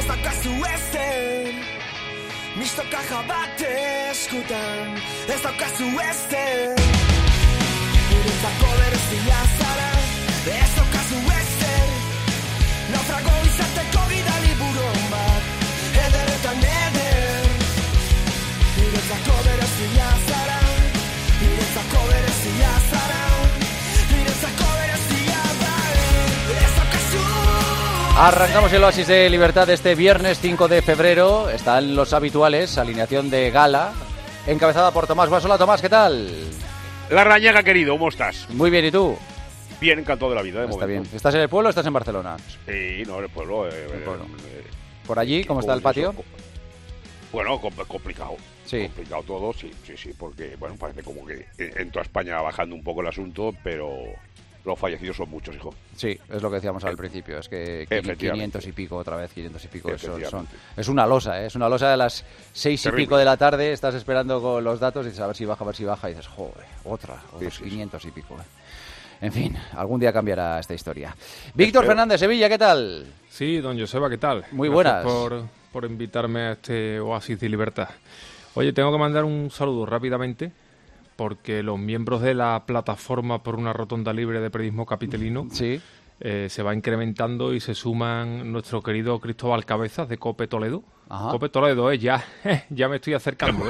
daukazu ezer, misto kaja bat eskutan, ez daukazu ezer. Niretzako berezia zara, ez daukazu ezer, naufrago izateko bidali buron bat, ederretan eder. Niretzako berezia zara, niretzako berezia zara, niretzako berezia zara, ez daukazu. Arrancamos el oasis de libertad de este viernes 5 de febrero. Están los habituales, alineación de gala, encabezada por Tomás Guas. Hola Tomás, ¿qué tal? Larrañaga, querido, ¿cómo estás? Muy bien, ¿y tú? Bien, encantado de la vida, de Está momento. bien. ¿Estás en el pueblo o estás en Barcelona? Sí, no, en el pueblo. pueblo. ¿Por allí? ¿Cómo está el patio? Bueno, complicado. Sí. Complicado todo, sí, porque, bueno, parece como que en toda España va bajando un poco el asunto, pero los fallecidos son muchos, hijo. Sí, es lo que decíamos al principio, es que 500 y pico otra vez, 500 y pico, es una losa, ¿eh? Es una losa de las 6 y pico de la tarde, estás esperando con los datos y dices a ver si baja, y dices, joder, otros 500 y pico. En fin, algún día cambiará esta historia. Víctor Fernández, Sevilla, ¿qué tal? Sí, don Joseba, ¿qué tal? Muy buenas. Gracias por invitarme a este oasis de libertad. Oye, tengo que mandar un saludo rápidamente, porque los miembros de la plataforma por una rotonda libre de periodismo capitalino sí. Se va incrementando y se suman nuestro querido Cristóbal Cabezas de COPE Toledo. Ajá. COPE Toledo, ya me estoy acercando.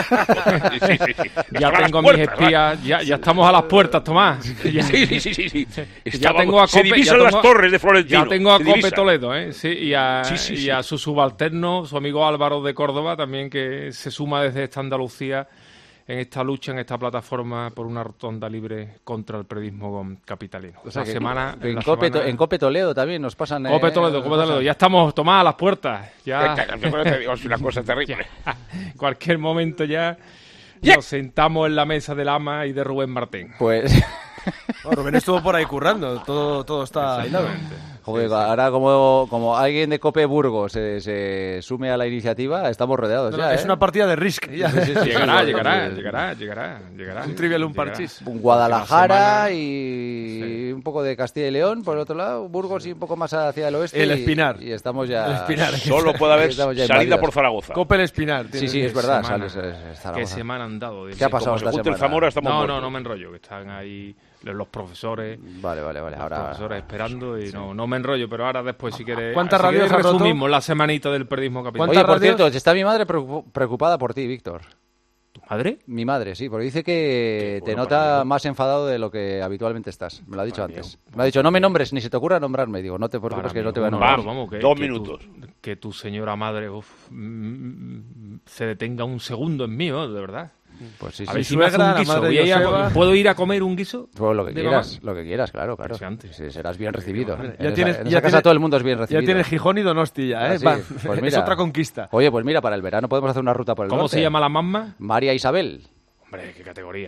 Sí. Ya tengo mis espías, ya estamos a las puertas, Tomás. Sí. Ya tengo a se COPE, divisan las torres de Florentino. Ya tengo a COPE divisan. Toledo, sí, y a su subalterno, su amigo Álvaro de Córdoba, también, que se suma desde esta Andalucía en esta lucha, en esta plataforma por una rotonda libre contra el periodismo capitalino. O sea, en COPE Toledo también nos pasan... COPE Toledo, ya estamos, Tomás, a las puertas. Ya Te digo, es una cosa terrible. cualquier momento ya nos sentamos en la mesa del AMA y de Rubén Martín. Pues... Bueno, Rubén estuvo por ahí currando, todo está hilado. Joder, ahora como alguien de COPE Burgos se sume a la iniciativa, estamos rodeados ya, Es una partida de Risk. Ya. Sí. Llegará. Un trivial, un parchís. Guadalajara y un poco de Castilla y León, por el otro lado, Burgos y un poco más hacia el oeste. El Espinar. Y estamos ya... El Espinar. Solo puede haber salida por Zaragoza. Cope el Espinar. Sí, es verdad. ¿Qué semana han dado? ¿Qué ha pasado esta semana? El Zamora estamos muertos. No me enrollo, que están ahí los profesores. Vale. Los profesores esperando y no me enrollo, pero ahora después, si quieres... ¿Cuántas radios has roto? Resumimos la semanita del periodismo capitalino. Oye, por cierto, está mi madre preocupada por ti, Víctor. ¿Tu madre? Mi madre, sí, porque dice que te nota más enfadado de lo que habitualmente estás. Me lo ha dicho antes. Me ha dicho, no me nombres, ni se te ocurra nombrarme. Digo, no te preocupes que no te voy a nombrar. Vamos, 2 minutos. Que tu señora madre se detenga un segundo en mí, de verdad. Pues sí. A ver si me hace un guiso. ¿Puedo ir a comer un guiso? Pues lo que quieras, claro. Sí, serás bien recibido. En esa casa todo el mundo es bien recibido. Ya tienes Gijón y Donosti ya, ¿eh? Sí. Pues mira, es otra conquista. Oye, pues mira, para el verano podemos hacer una ruta por el norte. ¿Cómo se llama la mamá? María Isabel. Hombre, qué categoría.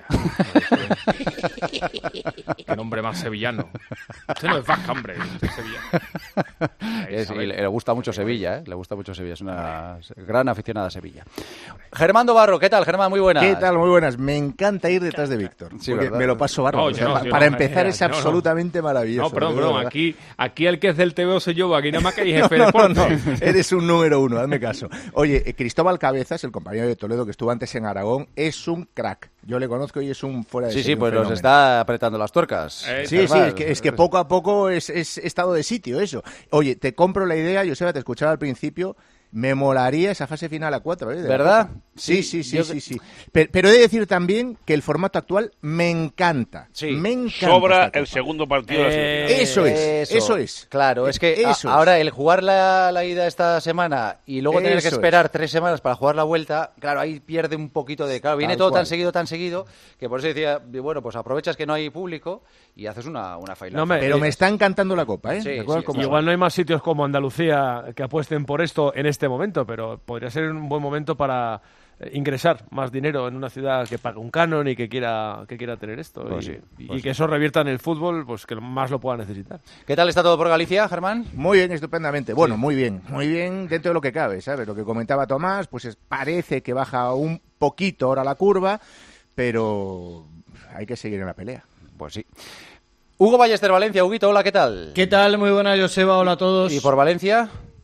Qué nombre más sevillano. Usted no es vasca, hombre. Usted es sevillano. Y le gusta mucho Sevilla, ¿eh? Le gusta mucho Sevilla. Es una gran aficionada a Sevilla. Germán Barro, ¿qué tal, Germán? Muy buenas. ¿Qué tal? Muy buenas. Me encanta ir detrás de Víctor. Sí, porque ¿verdad? me lo paso bárbaro. Para empezar es absolutamente maravilloso. No, perdón. Aquí el que es del TVO soy yo. Aquí nada más que hay jefe de deporte. No. Eres un número uno, hazme caso. Oye, Cristóbal Cabezas, el compañero de Toledo que estuvo antes en Aragón, es un crack. Yo le conozco y es un fuera de serie. Sí, pues nos está apretando las tuercas. Sí, es que poco a poco es estado de sitio eso. Oye, te compro la idea, Joseba, te escuchaba al principio. Me molaría esa fase final a 4, ¿eh? ¿Verdad? Sí. Pero he de decir también que el formato actual me encanta. Sí. Me encanta. Sobra el segundo partido de la semifinal. Eso es. Claro, es que ahora el jugar la ida esta semana y luego tener que esperar 3 semanas para jugar la vuelta, claro, ahí pierde un poquito de... Claro, viene todo tan seguido, que por eso decía, bueno, pues aprovechas que no hay público y haces una final. Pero me está encantando la Copa, ¿eh? Sí, Igual no hay más sitios como Andalucía que apuesten por esto en este momento, pero podría ser un buen momento para ingresar más dinero en una ciudad que pague un canon y que quiera tener esto. Pues y que eso revierta en el fútbol, pues que más lo pueda necesitar. ¿Qué tal está todo por Galicia, Germán? Muy bien, estupendamente. Bueno, muy bien dentro de lo que cabe, ¿sabes? Lo que comentaba Tomás, pues parece que baja un poquito ahora la curva, pero hay que seguir en la pelea. Pues sí. Hugo Ballester, Valencia. Huguito, hola, ¿qué tal? ¿Qué tal? Muy buena, Joseba, hola a todos. ¿Y por Valencia?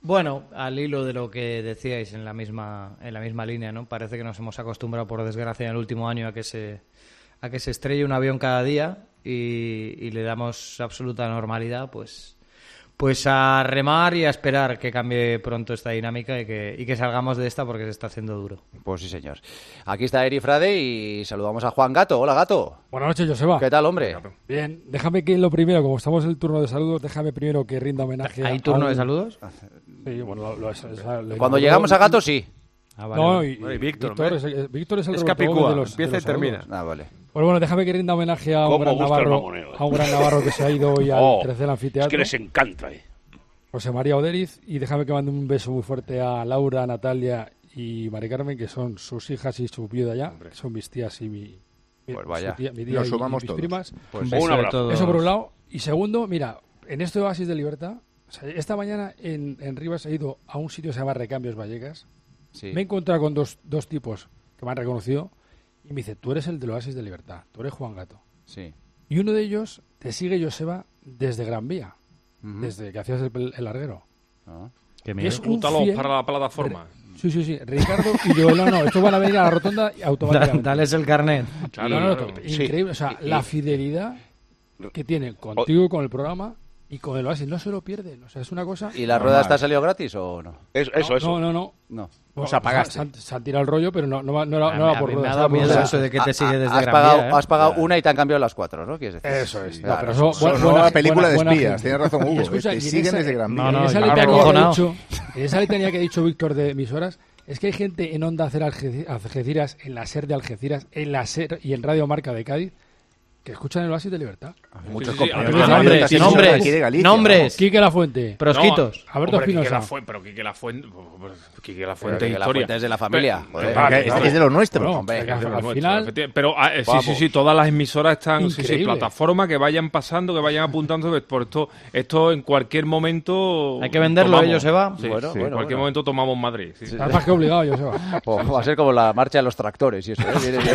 Bueno, al hilo de lo que decíais en la misma línea, ¿no? Parece que nos hemos acostumbrado, por desgracia, en el último año a que se estrelle un avión cada día y le damos absoluta normalidad, pues a remar y a esperar que cambie pronto esta dinámica y que salgamos de esta porque se está haciendo duro. Pues sí, señor. Aquí está Eri Frade y saludamos a Juan Gato. Hola, Gato. Buenas noches, Joseba. ¿Qué tal, hombre? Bien, déjame que lo primero, como estamos en el turno de saludos, déjame primero que rinda homenaje. ¿Hay turno de saludos? Sí, bueno, Cuando llegamos a Gato, sí. Vale. No, y Víctor es el es Capicúa, empieza y termina. Vale. Pues bueno, déjame que rinda homenaje a un gran navarro que se ha ido hoy al tercer anfiteatro. Es que les encanta, José María Oderiz, y déjame que mande un beso muy fuerte a Laura, Natalia y Mari Carmen, que son sus hijas y su viuda ya, que son mis tías y mi tía y mis primas. Pues un abrazo. Eso por un lado. Y segundo, mira, en este Oasis de Libertad, o sea, esta mañana en Rivas he ido a un sitio que se llama Recambios Vallecas. Sí. Me he encontrado con dos tipos que me han reconocido y me dice, tú eres el del Oasis de Libertad, tú eres Juan Gato. Sí. Y uno de ellos te sigue, Joseba, desde Gran Vía. Desde que hacías el larguero. Que me escútalo para la plataforma. Sí. Ricardo y yo, no, estos van a venir a la rotonda automáticamente. Dales el carnet. Claro. Increíble. O sea, la fidelidad que tienen contigo, con el programa y con el Oasis. No se lo pierden. O sea, es una cosa... ¿Y la rueda está salido gratis o no? Eso. No. Os apagaste. Se han tirado el rollo, pero no va por ruedas. Me ha dado miedo eso de que te sigue desde Gran Vía. Has pagado una y te han cambiado las 4, ¿no? ¿Quieres decir? Eso es. Claro. Pero buena película de espías. Tienes razón, Hugo. Te siguen desde Gran Vía. En esa letanía que ha dicho Víctor de emisoras, es que hay gente en Onda Cero Algeciras, en la SER de Algeciras, en la SER y en Radio Marca de Cádiz, que escuchan el Oasis de Libertad. Muchos Nombres. Quique Lafuente. Prosquitos. Alberto Espinosa. Pero Quique Lafuente es de la familia. Es de los nuestros. Al final... Pero sí, todas las emisoras están... Sí, plataforma, que vayan pasando, que vayan apuntando. Por esto en cualquier momento... Hay que venderlo, Joseba. Sí, en cualquier momento tomamos Madrid. Estás más que obligado, Joseba. Va a ser como la marcha de los tractores y eso.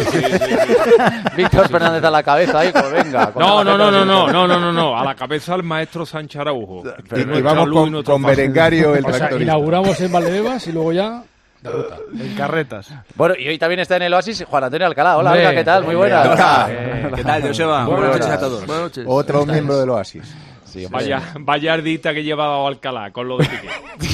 Víctor Fernández a la cabeza. Ahí, pues venga. No. A la cabeza el maestro Sánchez Araujo. Y vamos con Berengario el tractorista. Inauguramos en Valdebebas y luego ya... En carretas. Bueno, y hoy también está en el Oasis Juan Antonio Alcalá. Hola, ¿qué tal? Muy buenas. ¿Qué tal, Joseba? Buenas noches a todos. Buenas noches. Otro miembro del Oasis. Sí, vaya ardita que llevaba Alcalá con lo de Piqué.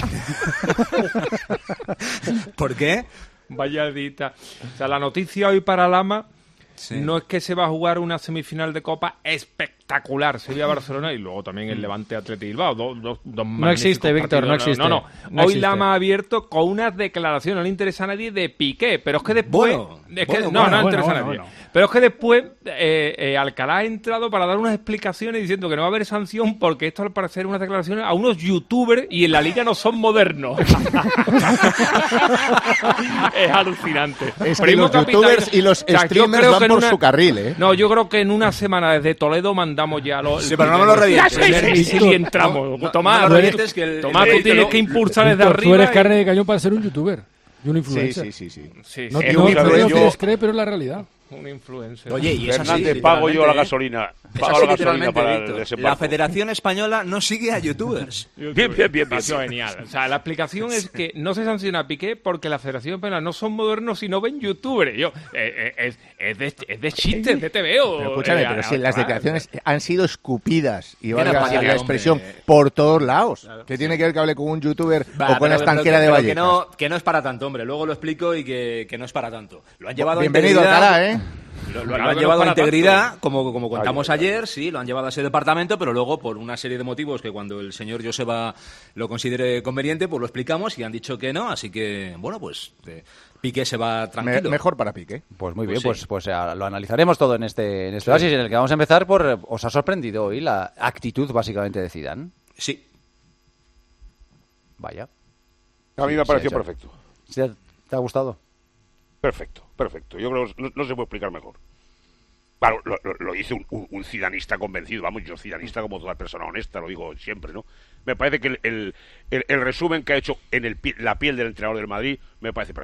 ¿Por qué? Vaya ardita. O sea, la noticia hoy para Lama... Sí. No es que se va a jugar una semifinal de Copa espectacular, Sevilla-Barcelona y luego también el Levante Athletic Bilbao. Dos no existe, Víctor, no existe. No hoy existe. Lama ha abierto con unas declaraciones, no le interesa a nadie, de Piqué, pero es que después... No interesa a nadie. Pero es que después Alcalá ha entrado para dar unas explicaciones diciendo que no va a haber sanción porque esto al parecer unas declaraciones a unos youtubers y en la liga no son modernos. Es alucinante. Es que los youtubers y los streamers van por su carril, ¿eh? No, yo creo que en una semana desde Toledo mandamos ya los... Sí, pero no me lo revientes. Sí, entramos. Tomás, tú tienes que impulsar desde arriba. Tú eres carne de cañón para ser un youtuber y un influencer. Sí. No quieres creer, pero es la realidad. Un influencer. Oye, y es así, pago yo la gasolina. Pago la gasolina para el desembarco. La Federación Española no sigue a youtubers. Bien. Genial. O sea, la explicación es que no se sanciona a Piqué porque la Federación Española no son modernos y no ven youtubers. Es de chistes, de TVO. Pero escúchame, pero si las declaraciones han sido escupidas, y valga la expresión, por todos lados. Claro. ¿Qué tiene que ver que hable con un youtuber o con la estanquera de Vallecas? Que no es para tanto, hombre. Luego lo explico y que no es para tanto. Lo han llevado Bienvenido, Alcalá, ¿eh? Lo han llevado a integridad, como contamos ayer, sí, lo han llevado a ese departamento, pero luego por una serie de motivos que cuando el señor Joseba lo considere conveniente, pues lo explicamos y han dicho que no, así que, bueno, pues Piqué se va tranquilo. Mejor para Piqué. Pues muy bien, pues lo analizaremos todo en este Oasis, en el que vamos a empezar por... ¿Os ha sorprendido hoy la actitud básicamente de Zidane? Sí. Vaya. A mí me ha parecido perfecto. ¿Te ha gustado? Perfecto. Yo creo que no se puede explicar mejor. Claro, lo dice un zidanista convencido. Vamos, yo zidanista como toda persona honesta, lo digo siempre, ¿no? Me parece que el resumen que ha hecho en la piel del entrenador del Madrid me parece perfecta.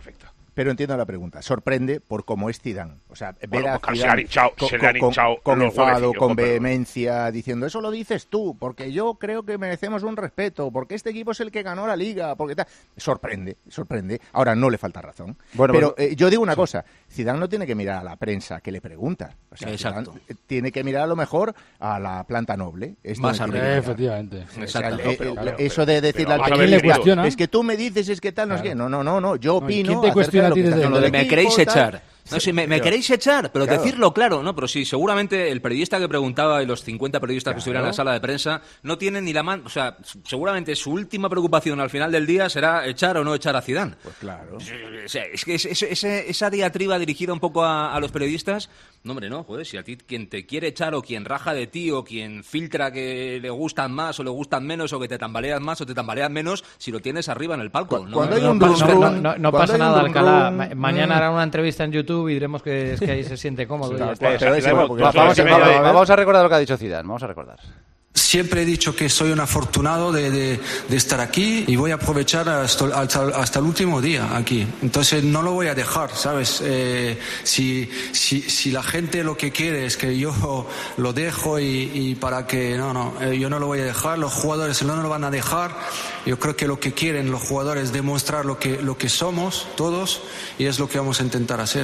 Pero entiendo la pregunta. Sorprende por cómo es Zidane. O sea, ver a Zidane se le han hinchado con enfado, con vehemencia, diciendo, eso lo dices tú, porque yo creo que merecemos un respeto, porque este equipo es el que ganó la Liga, porque tal. Sorprende. Ahora, no le falta razón. Bueno, pero yo digo una cosa. Zidane no tiene que mirar a la prensa que le pregunta. O sea, Zidane tiene que mirar a lo mejor a la planta noble. Más arriba. Efectivamente. Eso de decirle al periodista, es que tú me dices, es que tal, no es que no, yo opino. ¿Quién te cuestiona a ti desde me queréis echar? No, si me queréis echar, pero claro. Decirlo claro, ¿no? Pero sí, seguramente el periodista que preguntaba y los 50 periodistas que estuvieran en la sala de prensa no tienen ni la mano, o sea, seguramente su última preocupación al final del día será echar o no echar a Zidane. Pues claro. O sea, es que esa diatriba dirigida un poco a los periodistas, no, hombre, no, joder, si a ti quien te quiere echar o quien raja de ti o quien filtra que le gustan más o le gustan menos o que te tambaleas más o te tambaleas menos, si lo tienes arriba en el palco. No pasa nada, Alcalá. Mañana hará una entrevista en YouTube y diremos que es que ahí se siente cómodo. Vamos a recordar lo que ha dicho Zidane, vamos a recordar. Siempre he dicho que soy un afortunado de estar aquí y voy a aprovechar hasta el último día aquí. Entonces no lo voy a dejar, ¿sabes? Si la gente lo que quiere es que yo lo dejo y para que... yo no lo voy a dejar, los jugadores no lo van a dejar. Yo creo que lo que quieren los jugadores es demostrar lo que somos todos y es lo que vamos a intentar hacer.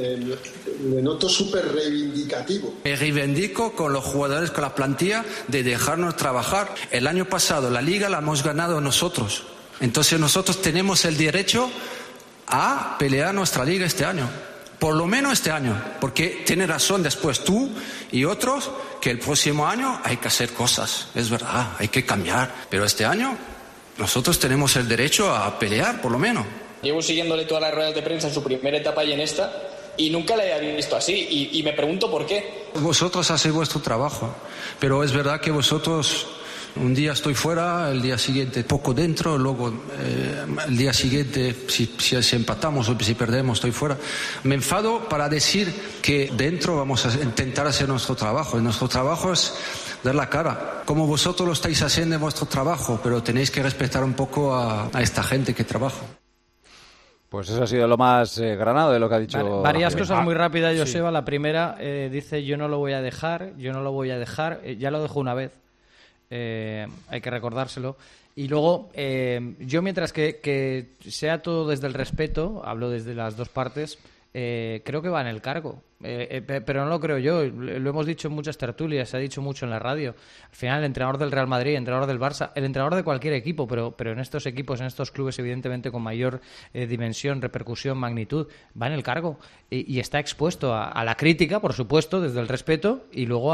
Le noto súper reivindicativo. Me reivindico con los jugadores, con la plantilla, de dejarnos trabajar. El año pasado la Liga la hemos ganado nosotros. Entonces nosotros tenemos el derecho a pelear nuestra Liga este año. Por lo menos este año. Porque tiene razón después tú y otros que el próximo año hay que hacer cosas. Es verdad, hay que cambiar. Pero este año nosotros tenemos el derecho a pelear, por lo menos. Llevo siguiéndole todas las ruedas de prensa en su primera etapa y en esta, y nunca le había visto así, y me pregunto por qué. Vosotros hacéis vuestro trabajo, pero es verdad que vosotros, un día estoy fuera, el día siguiente poco dentro, luego el día siguiente, si empatamos o si perdemos, estoy fuera. Me enfado para decir que dentro vamos a intentar hacer nuestro trabajo, y nuestro trabajo es dar la cara, como vosotros lo estáis haciendo en vuestro trabajo, pero tenéis que respetar un poco a esta gente que trabaja. Pues eso ha sido lo más granado de lo que ha dicho. Varias cosas muy rápidas, Joseba. Sí. La primera dice, yo no lo voy a dejar. Ya lo dejó una vez. Hay que recordárselo. Y luego, yo mientras que sea todo desde el respeto, hablo desde las dos partes, creo que va en el cargo. Pero no lo creo yo, lo hemos dicho en muchas tertulias, se ha dicho mucho en la radio. Al final el entrenador del Real Madrid, el entrenador del Barça, el entrenador de cualquier equipo, pero en estos equipos, en estos clubes evidentemente con mayor dimensión, repercusión, magnitud, va en el cargo y está expuesto a la crítica, por supuesto, desde el respeto y luego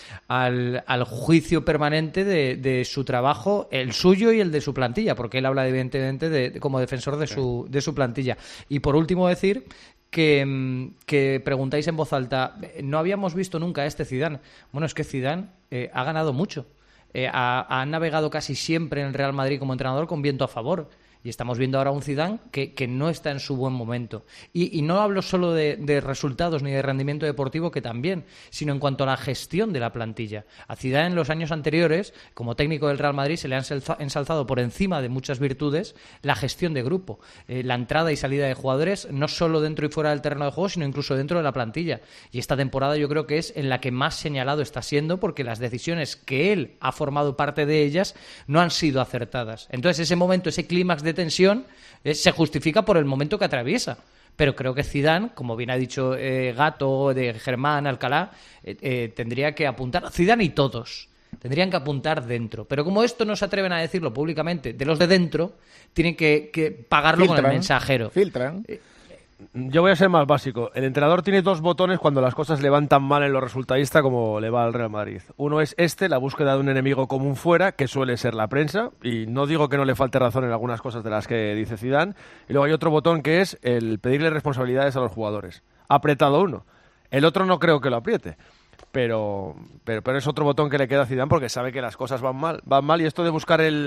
al juicio permanente de su trabajo, el suyo y el de su plantilla, porque él habla evidentemente como defensor de su plantilla. Y por último decir que preguntáis en voz alta, no habíamos visto nunca a este Zidane. Bueno, es que Zidane ha ganado mucho. Ha navegado casi siempre en el Real Madrid como entrenador con viento a favor. Y estamos viendo ahora un Zidane que no está en su buen momento. Y no hablo solo de resultados ni de rendimiento deportivo, que también, sino en cuanto a la gestión de la plantilla. A Zidane en los años anteriores, como técnico del Real Madrid, se le han ensalzado por encima de muchas virtudes la gestión de grupo. La entrada y salida de jugadores, no solo dentro y fuera del terreno de juego, sino incluso dentro de la plantilla. Y esta temporada yo creo que es en la que más señalado está siendo, porque las decisiones que él ha formado parte de ellas no han sido acertadas. Entonces ese momento, ese clímax de tensión se justifica por el momento que atraviesa, pero creo que Zidane, como bien ha dicho Gato, de Germán, Alcalá, tendría que apuntar, Zidane y todos tendrían que apuntar dentro, pero como esto no se atreven a decirlo públicamente de los de dentro, tienen que pagarlo con el mensajero. Filtran. Yo voy a ser más básico. El entrenador tiene dos botones cuando las cosas le van tan mal en lo resultadista como le va al Real Madrid. Uno es la búsqueda de un enemigo común fuera, que suele ser la prensa, y no digo que no le falte razón en algunas cosas de las que dice Zidane. Y luego hay otro botón que es el pedirle responsabilidades a los jugadores. Ha apretado uno. El otro no creo que lo apriete. Pero es otro botón que le queda a Zidane porque sabe que las cosas van mal, y esto de buscar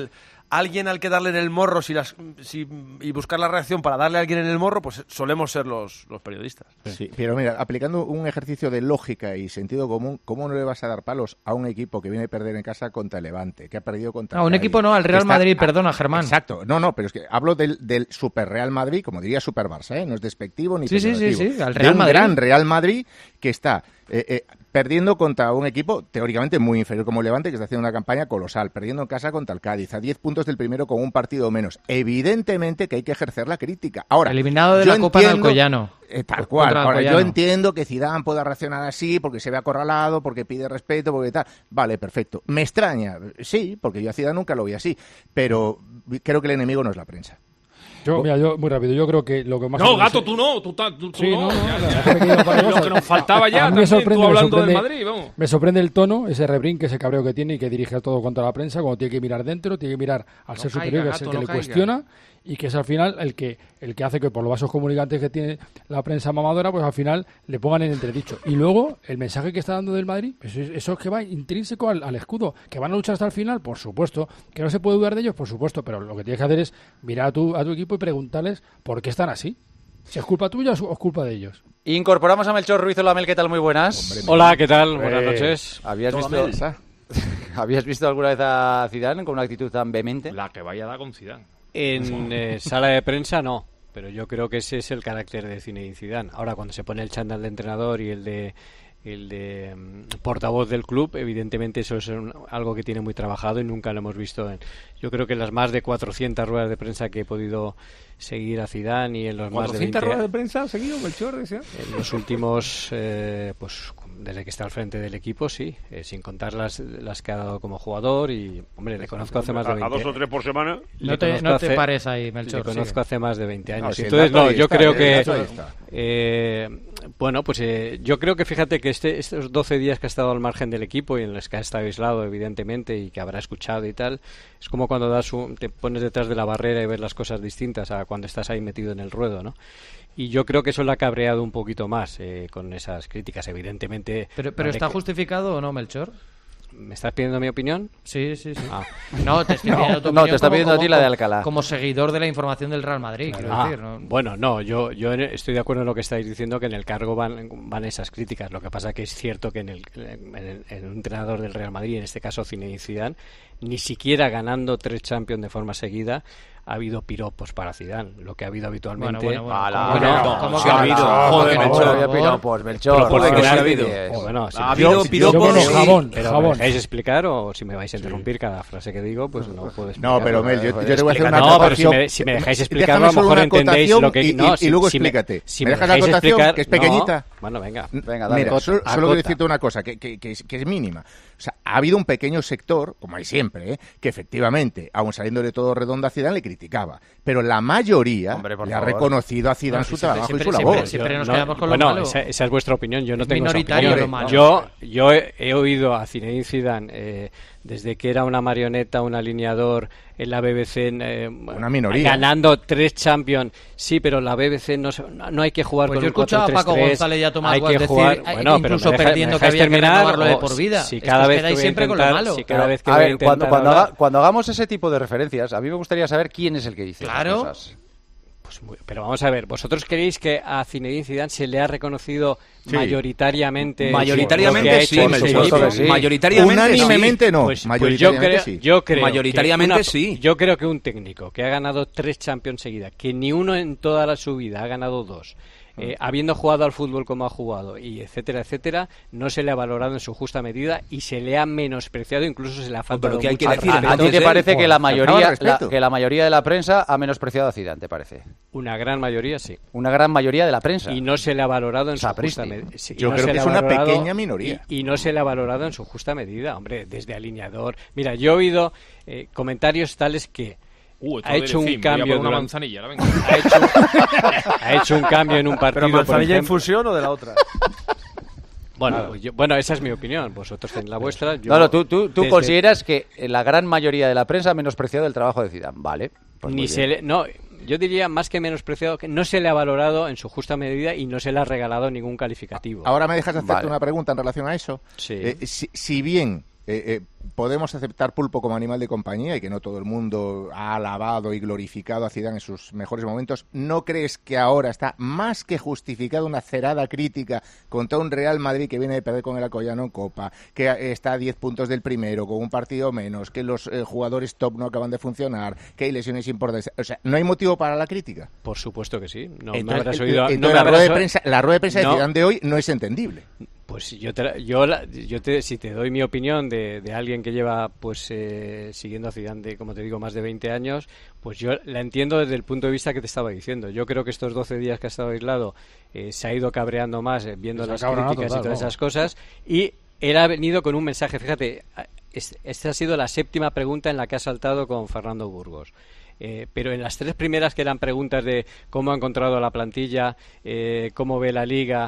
alguien al que darle en el morro y buscar la reacción para darle a alguien en el morro, pues solemos ser los periodistas. Sí, pero mira, aplicando un ejercicio de lógica y sentido común, ¿cómo no le vas a dar palos a un equipo que viene a perder en casa contra el Levante, que ha perdido contra un equipo no, al Real Madrid, perdona, Germán. Exacto, no, pero es que hablo del Super Real Madrid, como diría Super Barça, no es despectivo ni peyorativo. Sí, al Real Madrid. Gran Real Madrid que está perdiendo contra un equipo teóricamente muy inferior como el Levante, que está haciendo una campaña colosal, perdiendo en casa contra el Cádiz, a 10 puntos del primero con un partido menos. Evidentemente que hay que ejercer la crítica. Ahora, eliminado de la Copa en Alcoyano. Tal cual. Ahora, yo entiendo que Zidane pueda reaccionar así porque se ve acorralado, porque pide respeto, porque tal. Vale, perfecto. ¿Me extraña? Sí, porque yo a Zidane nunca lo vi así. Pero creo que el enemigo no es la prensa. Yo, muy rápido, yo creo que lo que más... No, Gato, tú no, tú sí, no. Lo que nos faltaba ya, también, tú hablando del Madrid, vamos. Me sorprende el tono, ese rebrinque, ese cabreo que tiene y que dirige todo contra la prensa, cuando tiene que mirar dentro, tiene que mirar al ser superior, que es el que le cuestiona, y que es al final el que hace que por los vasos comunicantes que tiene la prensa mamadora, pues al final le pongan en entredicho. Y luego, el mensaje que está dando del Madrid, pues eso es que va intrínseco al escudo, que van a luchar hasta el final, por supuesto, que no se puede dudar de ellos, por supuesto, pero lo que tienes que hacer es mirar a tu equipo y preguntarles por qué están así. Si es culpa tuya o es culpa de ellos. Incorporamos a Melchor Ruiz. Hola, Mel, ¿qué tal? Muy buenas. Hombre, hola, ¿qué tal? Buenas noches. ¿Habías visto alguna vez a Zidane con una actitud tan vehemente? La que vaya a dar con Zidane. En sala de prensa no, pero yo creo que ese es el carácter de Zinedine Zidane. Ahora, cuando se pone el chándal de entrenador y el de portavoz del club, evidentemente eso es algo que tiene muy trabajado y nunca lo hemos visto yo creo que en las más de 400 ruedas de prensa que he podido seguir a Zidane y en los más de 20 ruedas de prensa ha seguido Melchor, decía. En los últimos pues desde que está al frente del equipo, sí, sin contar las que ha dado como jugador y, hombre, le conozco hace más de 20 años. ¿A 2 o 3 por semana? No te pares ahí, Melchor. Le conozco hace más de 20 años. Entonces, yo creo que bueno, pues yo creo que fíjate que estos 12 días que ha estado al margen del equipo y en los que ha estado aislado, evidentemente, y que habrá escuchado y tal, es como cuando te pones detrás de la barrera y ves las cosas distintas a cuando estás ahí metido en el ruedo, ¿no? Y yo creo que eso le ha cabreado un poquito más con esas críticas, evidentemente. ¿Pero está justificado o no, Melchor? ¿Me estás pidiendo mi opinión? Sí. No, te estoy pidiendo tu opinión. No, te está pidiendo a ti la de Alcalá. Como seguidor de la información del Real Madrid, quiero decir, ¿no? Bueno, no, yo estoy de acuerdo en lo que estáis diciendo, que en el cargo van esas críticas. Lo que pasa que es cierto que en un entrenador del Real Madrid, en este caso Zinedine Zidane, ni siquiera ganando 3 Champions de forma seguida, ha habido piropos para Zidane, lo que ha habido habitualmente. ¿Cómo que ha habido? Joder, Melchor. Bueno, ha habido piropos. Jabón. ¿Me dejáis explicar o si me vais a interrumpir cada frase que digo, pues no puedo explicar? No, pero Mel, yo te voy a hacer una acotación. No, pero si me dejáis explicar, a lo mejor entendéis lo que... Y luego explícate. Si me dejas la acotación, que es pequeñita. Bueno, venga. Mira, solo quiero decirte una cosa, que es mínima. O sea, ha habido un pequeño sector, como hay siempre, que efectivamente, aun saliéndole todo redondo a Zidane, le criticaba. Pero la mayoría le ha reconocido a Zidane su trabajo y su labor. Siempre nos quedamos con lo malo. Esa es vuestra opinión, yo no tengo minoritario esa lo malo. Yo he oído a Zinedine Zidane desde que era una marioneta, un alineador en la BBC, una minoría, ganando 3 Champions. Sí, pero la BBC no hay que jugar pues con yo escuchaba a Paco González y a Tomás Guas decir, bueno, incluso perdiendo, que había que renovarlo de por vida. Si cada vez quedáis siempre con lo malo. A ver, cuando hagamos ese tipo de referencias, a mí me gustaría saber quién es el que dice las cosas. Pero vamos a ver, ¿vosotros creéis que a Zinedine Zidane se le ha reconocido mayoritariamente? Mayoritariamente sí, unánimemente no. Pues yo creo mayoritariamente sí. Yo creo que un técnico que ha ganado 3 Champions seguidas, que ni uno en toda su vida ha ganado 2, habiendo jugado al fútbol como ha jugado y etcétera, no se le ha valorado en su justa medida y se le ha menospreciado, incluso se le ha faltado mucho. ¿A ti te parece que la mayoría de la prensa ha menospreciado a Zidane, te parece? Una gran mayoría, sí. Una gran mayoría de la prensa. Y no se le ha valorado en su justa medida. Yo creo que es una pequeña minoría. Y no se le ha valorado en su justa medida, hombre, desde alineador. Mira, yo he oído comentarios tales que ha hecho un cambio una manzanilla, ha hecho un cambio en un partido. ¿Pero manzanilla en fusión o de la otra? Bueno, esa es mi opinión. Vosotros tenéis la vuestra. Tú consideras que la gran mayoría de la prensa ha menospreciado el trabajo de Zidane, ¿vale? Pues yo diría más que menospreciado, que no se le ha valorado en su justa medida y no se le ha regalado ningún calificativo. Ahora me dejas hacerte una pregunta en relación a eso. Sí. Si bien podemos aceptar Pulpo como animal de compañía y que no todo el mundo ha alabado y glorificado a Zidane en sus mejores momentos. ¿No crees que ahora está más que justificada una cerada crítica contra un Real Madrid que viene de perder con el Alcoyano en Copa, que está a 10 puntos del primero, con un partido menos, que los jugadores top no acaban de funcionar, que hay lesiones importantes? O sea, ¿no hay motivo para la crítica? Por supuesto que sí. La rueda de prensa de Zidane de hoy no es entendible. Pues si te doy mi opinión de alguien que lleva pues siguiendo a Zidane como te digo, más de 20 años, pues yo la entiendo desde el punto de vista que te estaba diciendo. Yo creo que estos 12 días que ha estado aislado se ha ido cabreando más viendo las críticas y todas esas cosas, y él ha venido con un mensaje. Fíjate, esta ha sido la 7ª pregunta en la que ha saltado con Fernando Burgos. Pero en las 3 primeras, que eran preguntas de cómo ha encontrado la plantilla, cómo ve la liga,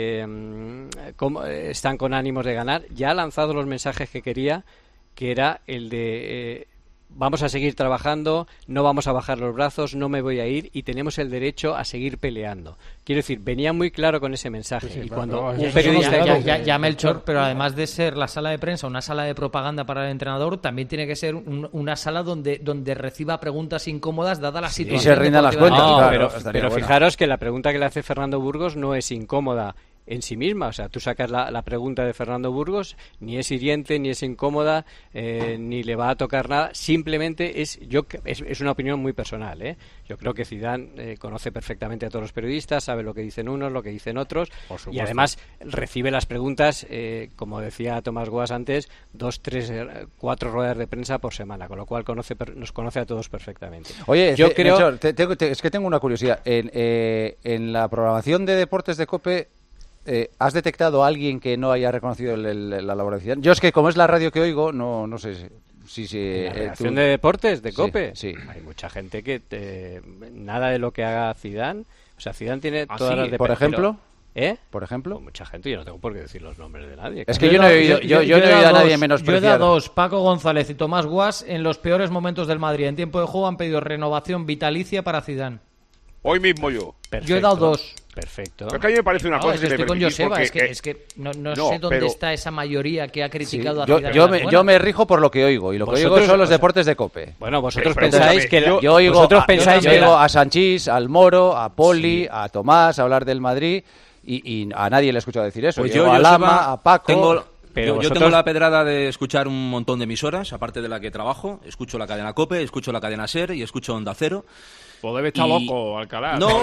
cómo están con ánimos de ganar, ya ha lanzado los mensajes que quería, que era el de vamos a seguir trabajando, no vamos a bajar los brazos, no me voy a ir y tenemos el derecho a seguir peleando. Quiero decir, venía muy claro con ese mensaje. Sí, y cuando un periodista ya Melchor, pero además de ser la sala de prensa una sala de propaganda para el entrenador, también tiene que ser una sala donde reciba preguntas incómodas dada la situación. Y se rindan las cuentas. No, claro, pero fijaros que la pregunta que le hace Fernando Burgos no es incómoda en sí misma. O sea, tú sacas la pregunta de Fernando Burgos, ni es hiriente, ni es incómoda, ni le va a tocar nada. Simplemente es una opinión muy personal, ¿eh? Yo creo que Zidane conoce perfectamente a todos los periodistas, sabe lo que dicen unos, lo que dicen otros, y además recibe las preguntas, como decía Tomás Guas antes, 2, 3, 4 ruedas de prensa por semana, con lo cual nos conoce a todos perfectamente. Oye, yo creo... es que tengo una curiosidad. En la programación de deportes de COPE, ¿has detectado a alguien que no haya reconocido la labor de Zidane? Yo es que, como es la radio que oigo, no sé si la redacción de deportes de COPE, sí. Hay mucha gente que nada de lo que haga Zidane, o sea, Zidane tiene todas las de... ¿Por ejemplo? ¿Por ejemplo? Pues mucha gente, yo no tengo por qué decir los nombres de nadie. Es que yo no he oído a nadie menospreciar. Yo he dado 2, Paco González y Tomás Guas, en los peores momentos del Madrid. En tiempo de juego han pedido renovación vitalicia para Zidane. Hoy mismo yo. Perfecto. Yo he dado 2. Perfecto. Pero que a mí me parece una cosa que estoy con Joseba, es que no sé dónde está esa mayoría que ha criticado a Zidane. Yo me rijo por lo que oigo, y lo que oigo son los deportes de COPE. Bueno, vosotros pensáis que... Yo oigo a Sanchís, al Moro, a Poli, a Tomás, a hablar del Madrid, y a nadie le he escuchado decir eso. Pues yo a Lama, a Paco... Yo tengo la pedrada de escuchar un montón de emisoras, aparte de la que trabajo. Escucho la cadena COPE, escucho la cadena SER y escucho Onda Cero. Pues debe estar loco, Alcalá. No.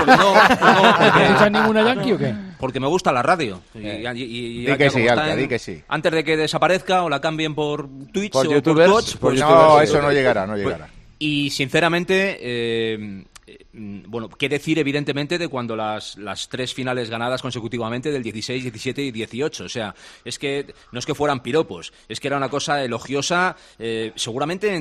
¿No escuchas ninguna Yankee o qué? Porque me gusta la radio. Di que sí, Alca, di que sí. Antes de que desaparezca o la cambien por Twitch por o YouTubers, por Twitch. Pues no, eso no llegará. Y sinceramente... bueno, qué decir evidentemente de cuando las 3 finales ganadas consecutivamente del 16, 17 y 18. O sea, es que no es que fueran piropos, es que era una cosa elogiosa, seguramente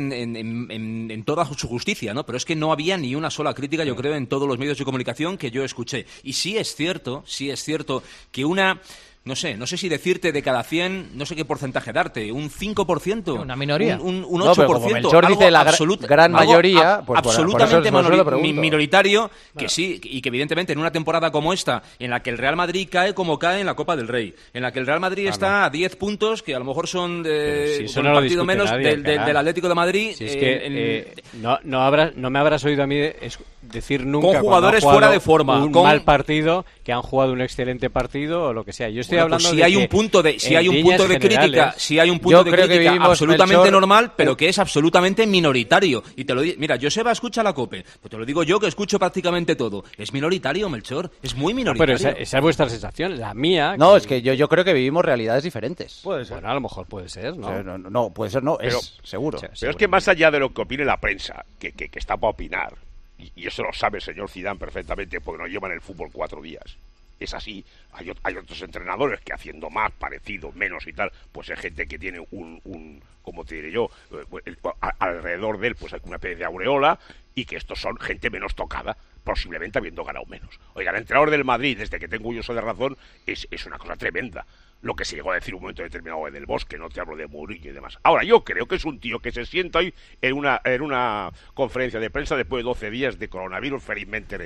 en toda su justicia, ¿no? Pero es que no había ni una sola crítica, yo creo, en todos los medios de comunicación que yo escuché. Y sí es cierto que no sé si decirte de cada 100, no sé qué porcentaje darte, un 5%, una minoría, un 8%, como Melchor dice la gran mayoría, pues absolutamente minoritario, que sí, y que evidentemente en una temporada como esta, en la que el Real Madrid cae como cae en la Copa del Rey, en la que el Real Madrid está a 10 puntos, que a lo mejor son un partido menos del Atlético de Madrid. Si es que no me habrás oído a mí decir nunca con jugadores fuera de forma, un mal partido, que han jugado un excelente partido o lo que sea. Yo estoy hablando si hay un punto de crítica, absolutamente normal, pero que es absolutamente minoritario. Y te lo digo, mira, Joseba escucha la COPE, pues te lo digo yo, que escucho prácticamente todo. Es minoritario, Melchor, es muy minoritario. Pero esa es vuestra sensación, la mía. No, es que yo creo que vivimos realidades diferentes. Puede ser. Bueno, a lo mejor puede ser, ¿no? O sea, no puede ser, no, pero, es seguro. Pero es que más allá de lo que opine la prensa, que está para opinar, y eso lo sabe el señor Zidane perfectamente, porque nos llevan el fútbol 4 días. Es así. Hay otros entrenadores que haciendo más, parecido, menos y tal, pues hay gente que tiene un como te diré yo, alrededor de él pues hay una especie de aureola, y que estos son gente menos tocada, posiblemente habiendo ganado menos. Oiga, el entrenador del Madrid, desde que tengo uso de razón, es una cosa tremenda. Lo que se llegó a decir un momento determinado en Del Bosque, no te hablo de Mourinho y demás. Ahora, yo creo que es un tío que se sienta hoy en una conferencia de prensa después de 12 días de coronavirus felizmente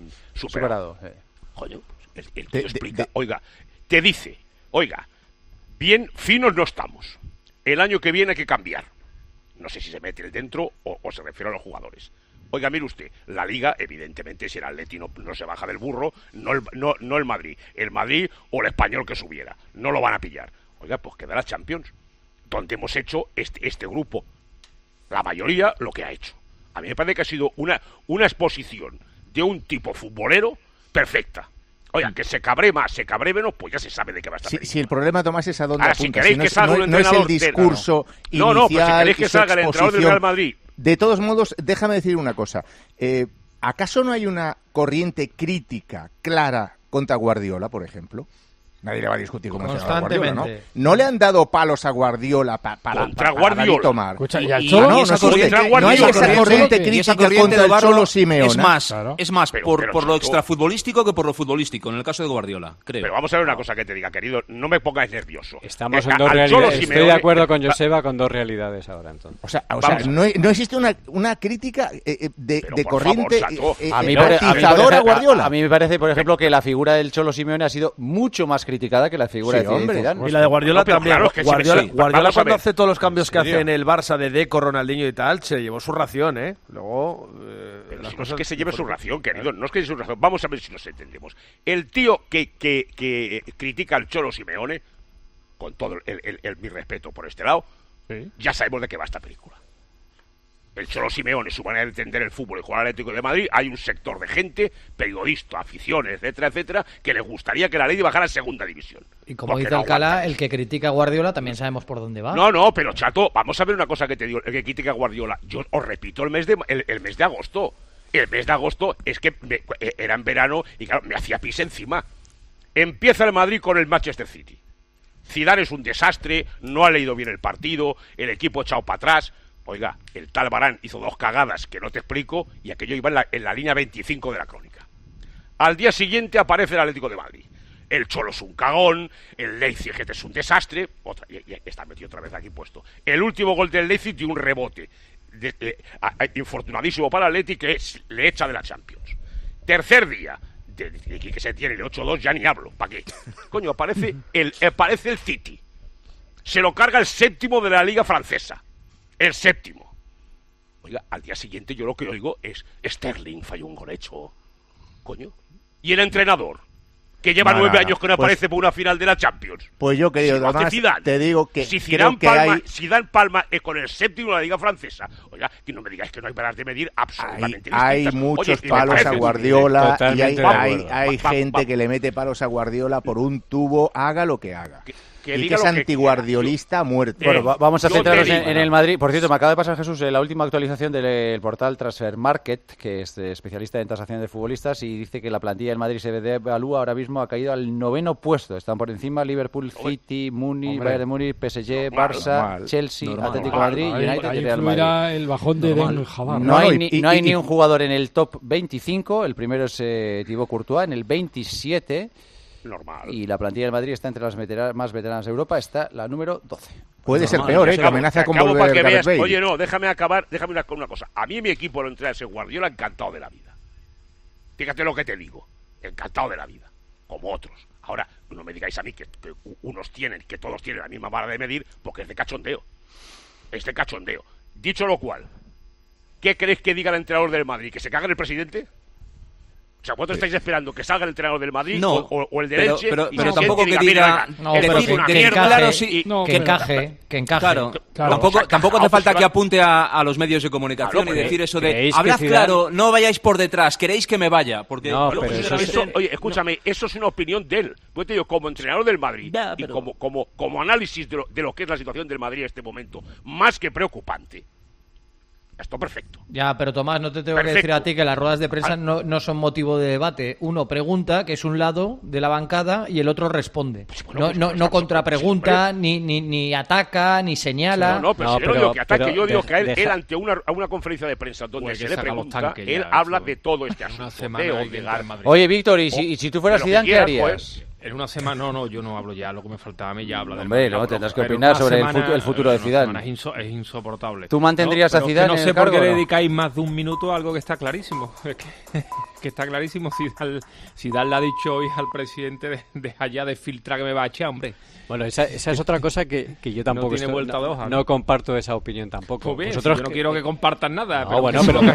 superado. Coño, el tío explica, te dice, bien finos no estamos. El año que viene hay que cambiar. No sé si se mete el dentro o se refiere a los jugadores. Oiga, mire usted, la Liga, evidentemente, si el Atleti no se baja del burro, no el Madrid. El Madrid o el Español que subiera. No lo van a pillar. Oiga, pues queda la Champions, donde hemos hecho este grupo. La mayoría lo que ha hecho. A mí me parece que ha sido una exposición de un tipo futbolero perfecta. Oiga, que se cabre más, se cabre menos, pues ya se sabe de qué va a estar. Si el problema, Tomás, es a dónde apunta. Si queréis que salga un entrenador... No es el discurso inicial. No, pero si queréis que salga el entrenador del Real Madrid... De todos modos, déjame decir una cosa. ¿Acaso no hay una corriente crítica clara contra Guardiola, por ejemplo? Nadie le va a discutir cómo se llama Guardiola, ¿no? No le han dado palos a Guardiola para tomar. Escucha, ¿y al Cholo? No hay esa corriente crítica contra el Cholo Simeone. Es más por lo extrafutbolístico que por lo futbolístico, en el caso de Guardiola, creo. Pero vamos a ver una cosa que te diga, querido, no me pongas nervioso. Estamos en dos realidades. Estoy de acuerdo con Joseba con dos realidades ahora, entonces. O sea, no existe una crítica de corriente atizadora a Guardiola. A mí me parece, por ejemplo, que la figura del Cholo Simeone ha sido mucho más criticada que la figura de Zidane. Y la de Guardiola también. Claro, es que Guardiola cuando hace todos los cambios que hace en el Barça de Deco, Ronaldinho y tal, se llevó su ración, ¿eh? Luego... las cosas es que se lleve su ración, querido. No es que se lleve su ración. Vamos a ver si nos entendemos. El tío que critica al Cholo Simeone, con todo mi respeto por este lado, ya sabemos de qué va esta película. El Cholo Simeone, su manera de entender el fútbol y jugar al Atlético de Madrid, hay un sector de gente, periodistas, aficiones, etcétera, etcétera, que les gustaría que la Leti bajara a segunda división. Y como dice Alcalá, el que critica a Guardiola también sabemos por dónde va. No, pero chato, vamos a ver una cosa que te digo, el que critica a Guardiola. Yo os repito el mes de agosto. El mes de agosto es que era en verano y claro, me hacía pis encima. Empieza el Madrid con el Manchester City. Zidane es un desastre, no ha leído bien el partido, el equipo echado para atrás. Oiga, el tal Varane hizo 2 cagadas que no te explico y aquello iba en la línea 25 de la crónica. Al día siguiente aparece el Atlético de Madrid. El Cholo es un cagón, el Leipzig es un desastre, y está metido otra vez aquí puesto. El último gol del Leipzig dio un rebote infortunadísimo para el Atleti que le echa de la Champions. Tercer día, de que se tiene el 8-2 ya ni hablo, ¿para qué? Coño, aparece el City. Se lo carga el 7º de la Liga Francesa. El 7º. Oiga, al día siguiente yo lo que oigo es Sterling falló un gol hecho. Coño. Y el entrenador, que lleva 9 años que no aparece por una final de la Champions. Pues yo, querido, además, te digo que si Zidane palma con el 7º de la Liga Francesa, oiga, que no me digáis que no hay varas de medir absolutamente hay muchos palos a Guardiola y hay gente que le mete palos a Guardiola por un tubo, haga lo que haga. Y que es antiguardiolista muerto. Bueno, vamos a centrarnos en el Madrid. Por cierto, me acaba de pasar, Jesús, la última actualización del portal Transfer Market, que es especialista en tasación de futbolistas, y dice que la plantilla del Madrid se evalúa ahora mismo, ha caído al 9º puesto. Están por encima Liverpool, City, Múnich, Bayern de Múnich, PSG, Barça, Chelsea, Atlético de Madrid, United y Real Madrid. El bajón de Ben Haddad. No hay ni un jugador en el top 25. El primero es Thibaut Courtois, en el 27. Normal. Y la plantilla del Madrid está entre las más veteranas de Europa, está la número 12. Puede ser peor, que amenaza con volver Gareth Bale. Oye, no, déjame una cosa. A mí mi equipo lo entrena ese Guardiola encantado de la vida. Fíjate lo que te digo. Encantado de la vida. Como otros. Ahora, no me digáis a mí que unos tienen, que todos tienen la misma vara de medir, porque es de cachondeo. Es de cachondeo. Dicho lo cual, ¿qué queréis que diga el entrenador del Madrid? ¿Que se caga en el presidente? O sea, ¿vosotros estáis esperando que salga el entrenador del Madrid o el de Elche? Pero tampoco que diga... Que encaje. Claro. Tampoco hace falta que apunte a los medios de comunicación y decir eso de hablad claro, no vayáis por detrás, queréis que me vaya. Porque oye, escúchame, eso es una opinión de él. Pues te digo, como entrenador del Madrid y como análisis de lo que es la situación del Madrid en este momento, más que preocupante. Esto perfecto. Ya, pero Tomás, no te tengo que decir a ti que las ruedas de prensa no son motivo de debate. Uno pregunta, que es un lado de la bancada, y el otro responde. Pues bueno, no contrapregunta, ni ataca, ni señala. Pero yo no digo que ataque, yo digo que a él ante una conferencia de prensa donde se le pregunta, él habla de todo este asunto. Oye, Víctor, ¿y si tú fueras Zidane, qué harías? En una semana, no, yo no hablo ya, lo que me faltaba a mí ya habla del Hombre, no, tendrás que opinar sobre el futuro de Zidane. Es insoportable. ¿Tú mantendrías a Zidane no en sé el por cargo, qué no? dedicáis más de un minuto a algo que está clarísimo. Es que está clarísimo. Zidane le ha dicho hoy al presidente de allá de filtrar que me va a echar, hombre. Bueno, esa es otra cosa que yo tampoco no tiene vuelta de hoja, no comparto esa opinión tampoco. Pues bien, vosotros, yo no quiero que compartan nada. No, bueno, pero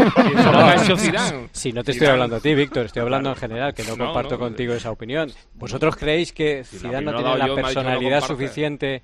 si no te estoy hablando a ti, Víctor, estoy hablando en general, que no comparto contigo esa opinión. ¿Vosotros creéis que Zidane no tiene la personalidad suficiente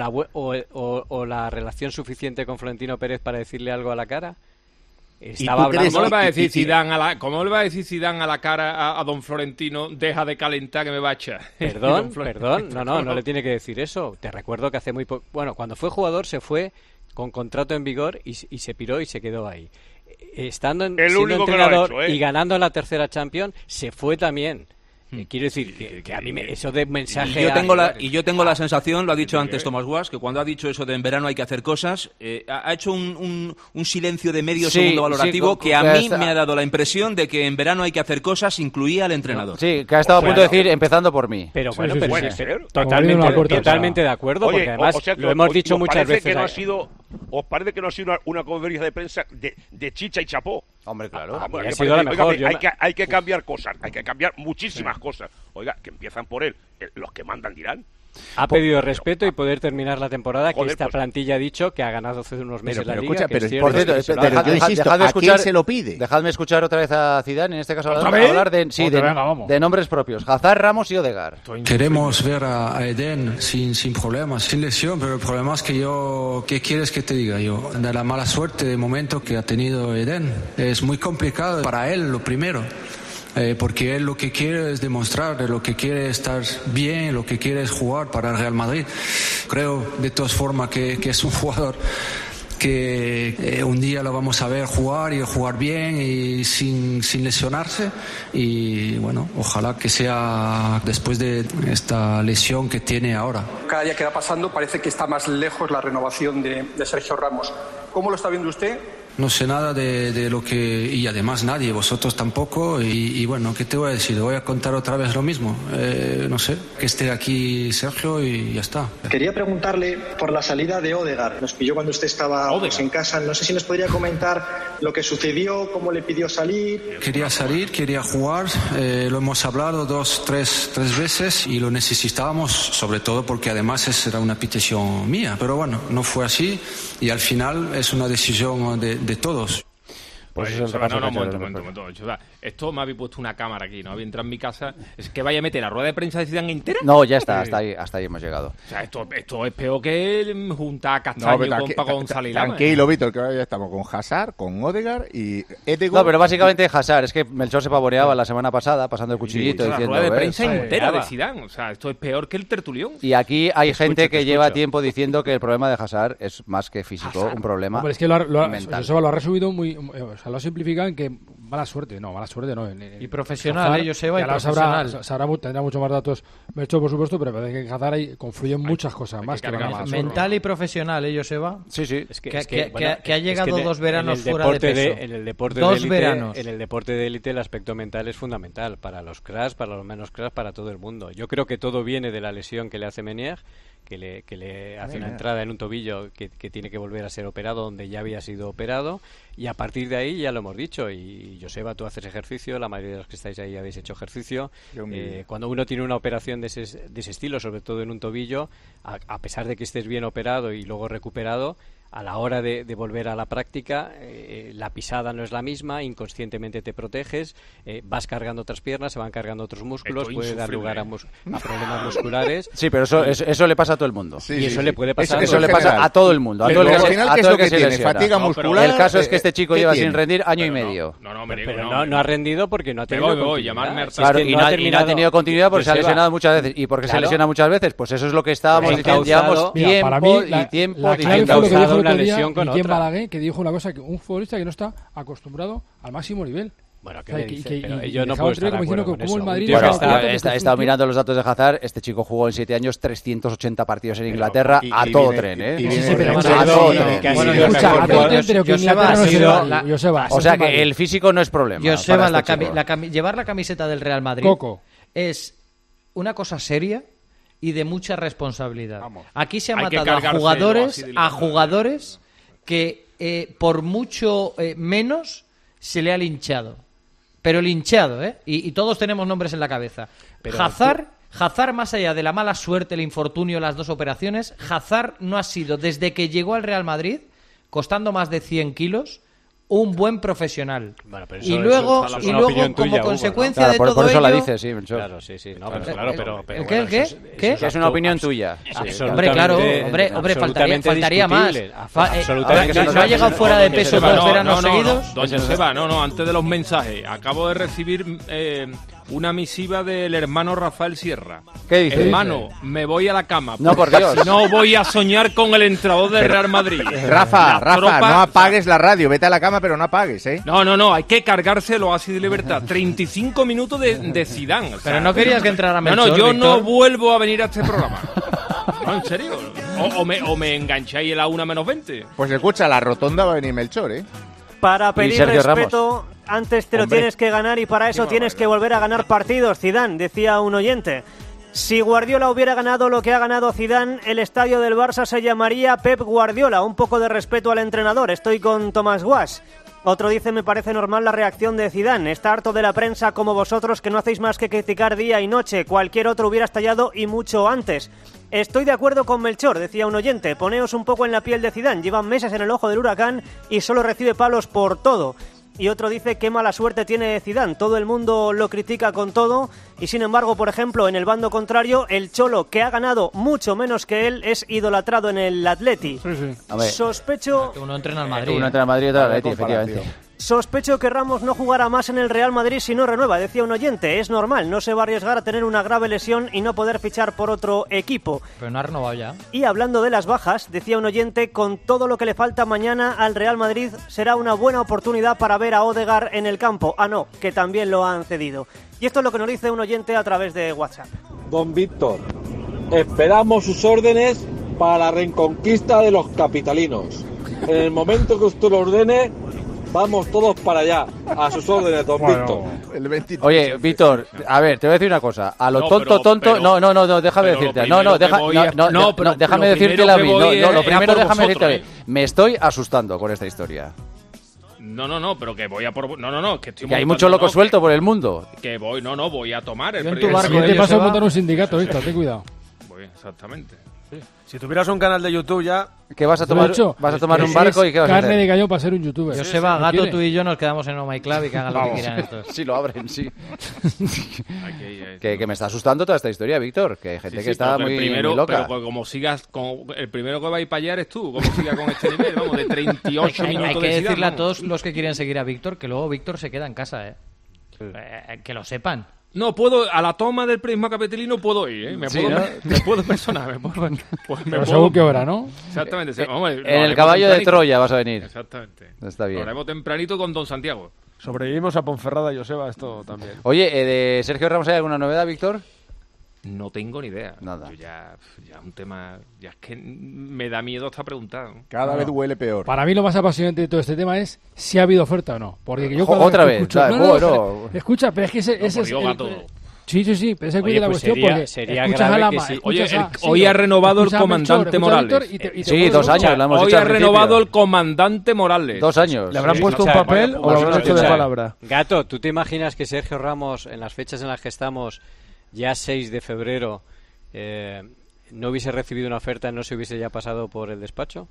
o la relación suficiente con Florentino Pérez para decirle algo a la cara? ¿Cómo le va a decir Zidane a la cara a don Florentino, deja de calentar que me va a echar? Perdón, no le tiene que decir eso. Te recuerdo que hace muy poco... Bueno, cuando fue jugador se fue con contrato en vigor y se piró y se quedó ahí. Siendo entrenador y ganando la tercera Champions, se fue también. Quiero decir que a mí eso de mensaje... Yo tengo la sensación, lo ha dicho antes Tomás Guas, que cuando ha dicho eso de en verano hay que hacer cosas, ha hecho un silencio de medio segundo valorativo que a mí me ha dado la impresión de que en verano hay que hacer cosas incluía al entrenador. Sí, que ha estado a punto de decir empezando por mí. Pero bueno, totalmente de acuerdo, porque además lo hemos dicho muchas veces. ¿Os parece que no ha sido una conferencia de prensa de chicha y chapó? Hombre, claro. Ha sido la mejor. Hay que cambiar cosas, hay que cambiar muchísimas cosas. Oiga, que empiezan por él. Los que mandan dirán. Ha pedido respeto y poder terminar la temporada, que esta plantilla ha dicho que ha ganado hace unos meses la Liga. Por cierto, yo insisto, ¿a quién se lo pide? Dejadme escuchar otra vez a Zidane, en este caso hablar de nombres propios. Hazard, Ramos y Odegaard. Queremos ver a Eden sin problemas, sin lesión, pero el problema es que ¿qué quieres que te diga yo? De la mala suerte de momento que ha tenido Eden. Es muy complicado para él, lo primero. Porque él lo que quiere es demostrar, lo que quiere es estar bien, lo que quiere es jugar para el Real Madrid. Creo de todas formas que es un jugador que un día lo vamos a ver jugar y jugar bien y sin lesionarse, y bueno, ojalá que sea después de esta lesión que tiene ahora. Cada día que va pasando parece que está más lejos la renovación de Sergio Ramos. ¿Cómo lo está viendo usted? No sé nada de lo que... Y además nadie, vosotros tampoco. Y bueno, ¿qué te voy a decir? Voy a contar otra vez lo mismo. No sé, que esté aquí Sergio y ya está. Quería preguntarle por la salida de Odegaard. Nos pilló cuando usted estaba en casa. No sé si nos podría comentar lo que sucedió, cómo le pidió salir. Quería salir, quería jugar. Lo hemos hablado tres veces y lo necesitábamos, sobre todo porque además esa era una petición mía. Pero bueno, no fue así y al final es una decisión de todos. Pues eso es un momento. Esto me habéis puesto una cámara aquí, ¿no? Habéis entrado en mi casa. ¿Es que vaya a meter la rueda de prensa de Zidane entera? No, ya está, hasta ahí hemos llegado. O sea, esto es peor que juntar a Castaño con Paco González. Tranquilo, Víctor, que ahora ya estamos con Hazard, con Odegaard y Edego. No, pero básicamente Hazard. Es que Melchor se pavoneaba la semana pasada, pasando el cuchillito, diciendo... La rueda de prensa entera de Zidane. O sea, esto es peor que el tertulión. Y aquí hay gente que lleva tiempo diciendo que el problema de Hazard es más que físico, un problema Hombre, es que mental. Lo ha resumido muy... O sea, lo ha simplificado en que mala suerte no. Y profesional, Joseba, y profesional. Tendrá mucho más datos Melchor, por supuesto, pero parece que en Hazard ahí confluyen muchas cosas más que mala suerte. Mental y profesional, Joseba. Sí. Es que ha llegado dos veranos fuera de peso. En el deporte de élite el aspecto mental es fundamental para los cracks, para los menos cracks, para todo el mundo. Yo creo que todo viene de la lesión que le hace Menier, que le hace una entrada en un tobillo que tiene que volver a ser operado donde ya había sido operado, y a partir de ahí ya lo hemos dicho. Y Joseba, tú haces ejercicio, la mayoría de los que estáis ahí habéis hecho ejercicio. Cuando uno tiene una operación de ese estilo, sobre todo en un tobillo, a pesar de que estés bien operado y luego recuperado, a la hora de volver a la práctica, la pisada no es la misma, inconscientemente te proteges, vas cargando otras piernas, se van cargando otros músculos, puede dar lugar a problemas musculares. Sí, pero eso le pasa a todo el mundo. Y eso le puede pasar. Eso le pasa a todo el mundo. Pero al final, ¿qué es lo que tiene? Fatiga muscular. El caso es que este chico lleva sin rendir año y medio. Pero no ha rendido porque no ha tenido continuidad. Y no ha tenido continuidad porque se ha lesionado muchas veces. ¿Y porque se lesiona muchas veces? Pues eso es lo que estábamos diciendo. Llevamos tiempo diciendo una lesión con otra. Balaguer, que dijo una cosa, que un futbolista que no está acostumbrado al máximo nivel. Bueno, ¿qué me dice? Pero yo no puedo estar de acuerdo con eso. He estado mirando los datos de Hazard. Este chico jugó en 7 años 380 partidos en Inglaterra a todo tren, a todo tren. O sea que el físico no es problema. Joseba, llevar la camiseta del Real Madrid es una cosa seria y de mucha responsabilidad. Aquí se ha matado a jugadores que por mucho menos se le ha linchado. Pero linchado, ¿eh? Y todos tenemos nombres en la cabeza. Hazard, más allá de la mala suerte, el infortunio, las 2 operaciones, Hazard no ha sido, desde que llegó al Real Madrid, costando más de 100 kilos, un buen profesional. Bueno, y luego como consecuencia de todo ello... Por eso la dices, sí, Melchor. Claro, sí. No, pero ¿Qué? Es una opinión tuya. Hombre, claro, faltaría más. ¿No ha llegado fuera de peso 2 veranos seguidos? Don Joseba, antes de los mensajes, acabo de recibir una misiva del hermano Rafael Sierra. ¿Qué dice? Hermano, me voy a la cama. No, por Dios. No voy a soñar con el entrenador del Real Madrid. Rafa, no apagues la radio, vete a la cama, pero no apagues, ¿eh? No, hay que cargarse el oasis de libertad. 35 minutos de Zidane. Pero no querías que entrara Melchor, yo Víctor. no vuelvo a venir a este programa. No, en serio. O me engancháis a la 1:20. Pues escucha, la rotonda va a venir Melchor, ¿eh? Para pedir respeto, antes te lo tienes que ganar y para eso tienes que volver a ganar partidos, Zidane, decía un oyente. Si Guardiola hubiera ganado lo que ha ganado Zidane, el estadio del Barça se llamaría Pep Guardiola. Un poco de respeto al entrenador. Estoy con Tomás Guas. Otro dice, me parece normal la reacción de Zidane. Está harto de la prensa como vosotros que no hacéis más que criticar día y noche. Cualquier otro hubiera estallado y mucho antes. Estoy de acuerdo con Melchor, decía un oyente. Poneos un poco en la piel de Zidane. Llevan meses en el ojo del huracán y solo recibe palos por todo. Y otro dice, qué mala suerte tiene Zidane. Todo el mundo lo critica con todo. Y sin embargo, por ejemplo, en el bando contrario, el Cholo, que ha ganado mucho menos que él, es idolatrado en el Atleti. Sí. A ver, sospecho... Uno entrena al Madrid. Uno entrena al Madrid y otro al Atleti, efectivamente. Sospecho que Ramos no jugará más en el Real Madrid si no renueva, decía un oyente. Es normal, no se va a arriesgar a tener una grave lesión y no poder fichar por otro equipo. Pero no ha renovado ya. Y hablando de las bajas, decía un oyente, con todo lo que le falta mañana al Real Madrid, será una buena oportunidad para ver a Odegaard en el campo. Ah, no, que también lo han cedido. Y esto es lo que nos dice un oyente a través de WhatsApp. Don Víctor, esperamos sus órdenes para la reconquista de los capitalinos. En el momento que usted lo ordene, vamos todos para allá, a sus órdenes, don Víctor. Oye, Víctor, a ver, te voy a decir una cosa. A lo tonto, no, déjame decirte. Déjame decirte la lo primero déjame decirte. Me estoy asustando con esta historia. No, pero que voy a por... No, que estoy... Que hay mucho loco suelto por el mundo. Que voy a tomar el... En tu barco, te vas a montar un sindicato, Víctor, ten cuidado. Voy, exactamente. Sí. Si tuvieras un canal de YouTube ya... ¿Qué vas a tomar? ¿Vas a tomar un barco y qué vas a hacer? Carne de cañón para ser un youtuber. Joseba, Gato, tú y yo nos quedamos en Oh My Club y que hagan lo que quieran estos. Sí, lo abren, sí. que me está asustando toda esta historia, Víctor. Que hay gente que está muy loca. Pero como sigas, el primero que va a ir para allá eres tú. Como sigas con este nivel, vamos, de 38 minutos hay que de decirle a todos los que quieren seguir a Víctor que luego Víctor se queda en casa, que lo sepan. No, puedo, a la toma del prisma capitalino puedo ir, Me puedo personar, según qué hora, ¿no? Exactamente. En el caballo de Troya vas a venir. Exactamente. Está bien. Lo haremos tempranito con don Santiago. Sobrevivimos a Ponferrada y Joseba, esto también. Oye, de Sergio Ramos, ¿hay alguna novedad, Víctor? No tengo ni idea. Nada. Yo ya un tema... Ya es que me da miedo esta pregunta. Cada vez huele peor. Para mí lo más apasionante de todo este tema es si ha habido oferta o no. Porque yo otra vez. Escucha, pero es que ese es Sí, pero ese es la cuestión porque escuchas a Lama. Hoy ha renovado el comandante Morales. Sí, 2 años. Hoy ha renovado el comandante Morales. 2 años. ¿Le habrán puesto un papel o lo habrán hecho de palabra? Gato, ¿tú te imaginas que Sergio Ramos, en las fechas en las que estamos, ya 6 de febrero, no hubiese recibido una oferta, no se hubiese ya pasado por el despacho?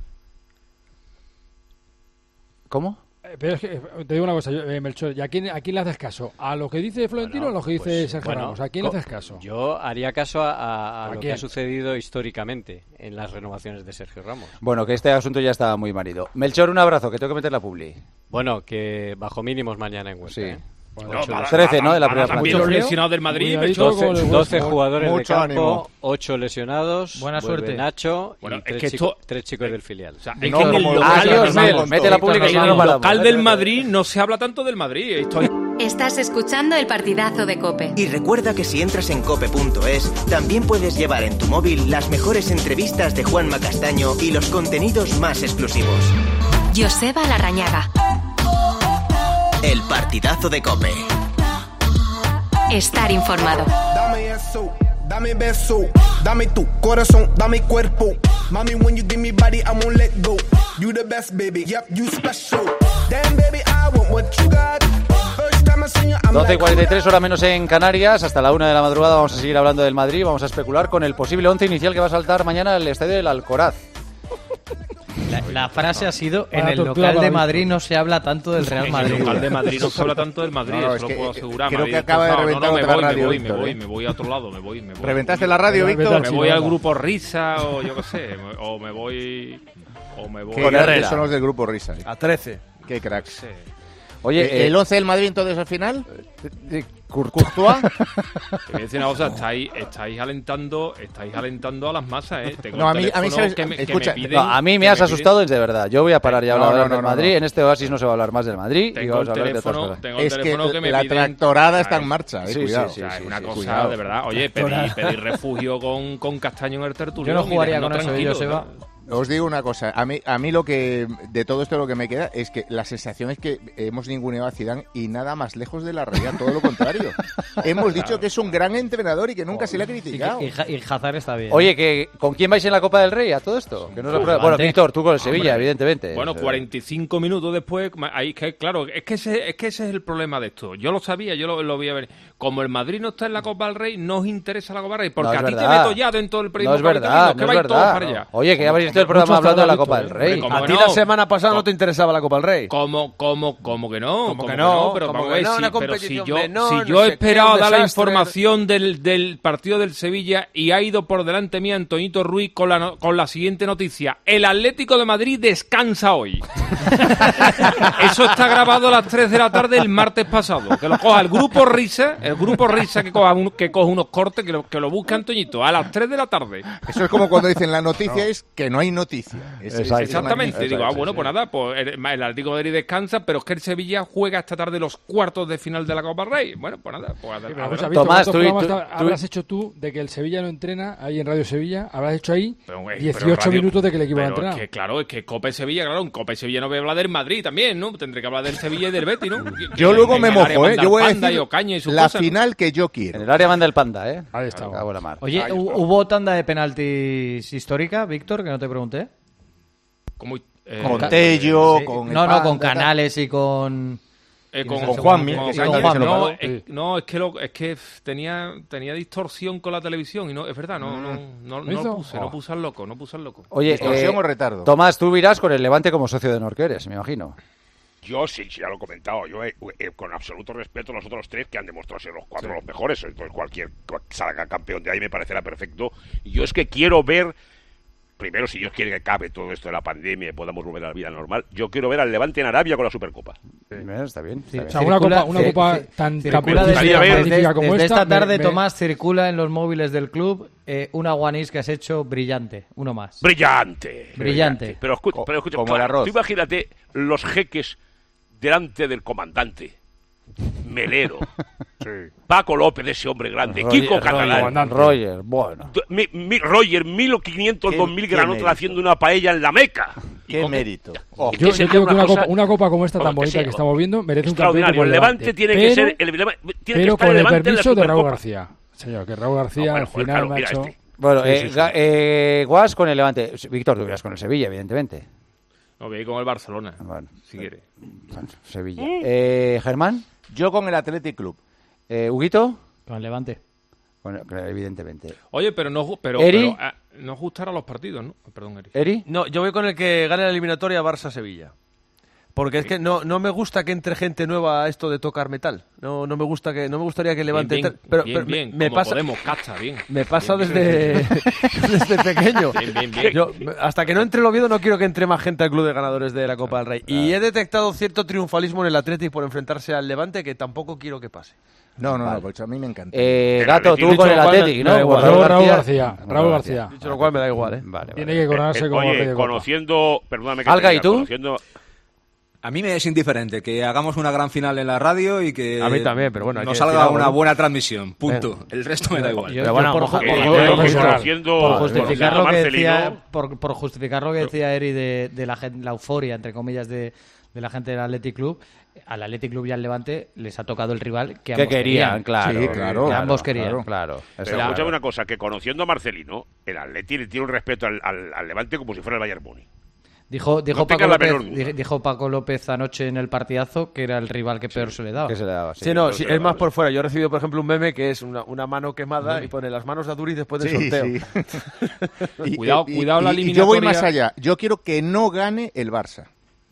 ¿Cómo? Pero es que te digo una cosa, Melchor, ¿y a quién le haces caso? ¿A lo que dice Florentino o a lo que dice Sergio Ramos? ¿A quién le haces caso? Yo haría caso a lo que ha sucedido históricamente en las renovaciones de Sergio Ramos. Bueno, que este asunto ya está muy marido. Melchor, un abrazo, que tengo que meter la publi. Bueno, que bajo mínimos mañana en Huesca. Sí. Bueno, 13, ¿no? De la primera parte. Muchos lesionados del Madrid. 12 jugadores de campo, ánimo. 8 lesionados. Buena suerte. Nacho y 3 chicos del filial. O sea, es que en el local, mete la pública y no nos paramos. Local del Madrid no se habla tanto del Madrid. Estás escuchando el partidazo de COPE. Y recuerda que si entras en cope.es, también puedes llevar en tu móvil las mejores entrevistas de Juanma Castaño y los contenidos más exclusivos. Joseba Larrañaga. El partidazo de COPE. Estar informado. Dame beso, dame tu corazón, dame cuerpo. Mami, when you give me body, I won't let go. You the best, baby, yep, you special. Damn, baby, I want what you got. 12:43, hora menos en Canarias. Hasta la 1 de la madrugada vamos a seguir hablando del Madrid. Vamos a especular con el posible 11 inicial que va a saltar mañana al estadio del Alcoraz. La frase ha sido: en el local de Madrid no se habla tanto del Real Madrid. En el local de Madrid no se habla tanto del Madrid, eso lo puedo asegurar. Creo que acaba de reventar otra radio, me voy a otro lado, me voy. ¿Reventaste la radio, Víctor? Me voy al grupo Risa o yo qué sé, o me voy... Con Herrera. Son los del grupo Risa. A 13. Qué cracks. Sí. Oye, ¿el 11 del Madrid entonces al final? ¿Courtois? Te voy a decir una cosa, estáis alentando a las masas, Tengo no, a mí sabes, escucha, a mí me has asustado desde verdad. Yo voy a parar ya a hablar del Madrid. En este oasis no se va a hablar más del Madrid y vamos a hablar de otras cosas. Es que la tractorada está en marcha, cuidado. Sí, es una cosa de verdad. Oye, pedir refugio con Castaño en el tertulio. Yo no jugaría con eso, Joseba. Os digo una cosa, a mí lo que de todo esto lo que me queda es que la sensación es que hemos ninguneado a Zidane y nada más lejos de la realidad, todo lo contrario. Hemos dicho que es un gran entrenador y que nunca se le ha criticado. Y Hazard está bien. Oye, ¿con quién vais en la Copa del Rey a todo esto? Que no bueno, Víctor, tú con el Sevilla, evidentemente. Bueno, 45 minutos después, ahí que claro, es que ese es el problema de esto. Yo lo sabía, yo lo vi a ver. Como el Madrid no está en la Copa del Rey, no os interesa la Copa del Rey, porque a ti te meto ya dentro del periodismo. No es verdad, no es verdad. Oye, que ya habéis visto el programa hablando de la Copa del Rey. A ti la semana pasada no te interesaba la Copa del Rey. ¿Cómo que no? ¿Cómo que no? Pero si yo he esperado dar la información del partido del Sevilla y ha ido por delante mía Antoñito Ruiz con la siguiente noticia: el Atlético de Madrid descansa hoy. Eso está grabado a las 3 de la tarde el martes pasado. Que lo coja el grupo Risa que coja unos cortes, que lo busque Antoñito a las 3 de la tarde. Eso es como cuando dicen la noticia es que no hay noticia. Exactamente. Digo, bueno, pues nada, pues el Atlético de Madrid descansa, pero es que el Sevilla juega esta tarde los cuartos de final de la Copa del Rey. Bueno, pues nada. Tomás, habrás hecho tú de que el Sevilla no entrena ahí en Radio Sevilla, habrás hecho ahí 18 minutos de que el equipo va a entrenar. Que claro, es que Copa y Sevilla, claro, en Copa y Sevilla no voy a hablar del Madrid también, ¿no? Tendré que hablar del Sevilla y del Betis, ¿no? Yo luego me mojo, Yo voy a decir la final que yo quiero. En el área manda el Panda, Ahí está. Oye, ¿hubo tanda de penaltis histórica, Víctor, que no te pregunté? Con Tello, con el Panda, con Canales y con Juanmi. No, es que tenía distorsión con la televisión y no, es verdad, no puse al loco. Oye, distorsión o retardo. Tomás, tú irás con el Levante como socio de honor que eres, me imagino. Yo sí, ya lo he comentado. Yo, con absoluto respeto a los otros tres que han demostrado ser los cuatro los mejores. Entonces, cualquier salga campeón de ahí me parecerá perfecto. Y yo es que quiero ver, primero, si Dios quiere que acabe todo esto de la pandemia y podamos volver a la vida normal, yo quiero ver al Levante en Arabia con la Supercopa. Está bien. O sea, una copa tan magnífica como esta tarde, Tomás, circula en los móviles del club una guanís que has hecho brillante. Uno más. Brillante. Pero escucha, como el arroz. Tú imagínate los jeques delante del comandante. Melero. Paco López, ese hombre grande. Kiko Catalán. Roger, bueno. Roger, 1.500, 2.000 granotas haciendo una paella en la Meca. Qué mérito. Yo creo que una copa como esta tan bonita que estamos viendo merece un campeón como el Levante. Tiene que ser pero con el permiso de Raúl García. Señor, que Raúl García al final me ha hecho... Bueno, Guas con el Levante. Víctor, tú irás con el Sevilla, evidentemente. No, voy a ir con el Barcelona, si quiere. Bueno, Sevilla. Germán. Yo con el Athletic Club. ¿Huguito? Con el Levante. Bueno, evidentemente. Oye, pero no ajustar a los partidos, ¿no? Perdón, Eri. ¿Eri? No, yo voy con el que gane la eliminatoria Barça-Sevilla. Porque es que no me gusta que entre gente nueva a esto de tocar metal. No me gustaría que Levante... Bien, me pasa, Podemos, cacha, bien. Me pasa desde pequeño. Bien. Yo, hasta que no entre el Oviedo no quiero que entre más gente al club de ganadores de la Copa del Rey. Y he detectado cierto triunfalismo en el Athletic por enfrentarse al Levante que tampoco quiero que pase. No, pues a mí me encanta. Gato, tú con el Athletic, ¿no? Raúl García. Dicho lo cual me da igual, ¿eh? Vale. Tiene que coronarse como rey de Copa. Conociendo... Perdóname que Alga, ¿y tú? A mí me es indiferente que hagamos una gran final en la radio y que a mí también, pero bueno, nos salga una buena transmisión, punto. El resto me da igual. Por justificar lo que decía Eri de la euforia, entre comillas, de la gente del Athletic Club, al Athletic Club y al Levante les ha tocado el rival que ambos querían. Claro, sí, claro, que ambos querían. Claro. Pero escúchame una cosa, que conociendo a Marcelino, el Athletic le tiene un respeto al Levante como si fuera el Bayern Múnich. Dijo Paco López anoche en el partidazo que era el rival que peor se le daba. Es más por fuera. Yo he recibido, por ejemplo, un meme que es una mano quemada y pone las manos de Aduriz después del sorteo. Sí. Cuidado la eliminatoria. Y yo voy más allá. Yo quiero que no gane el Barça.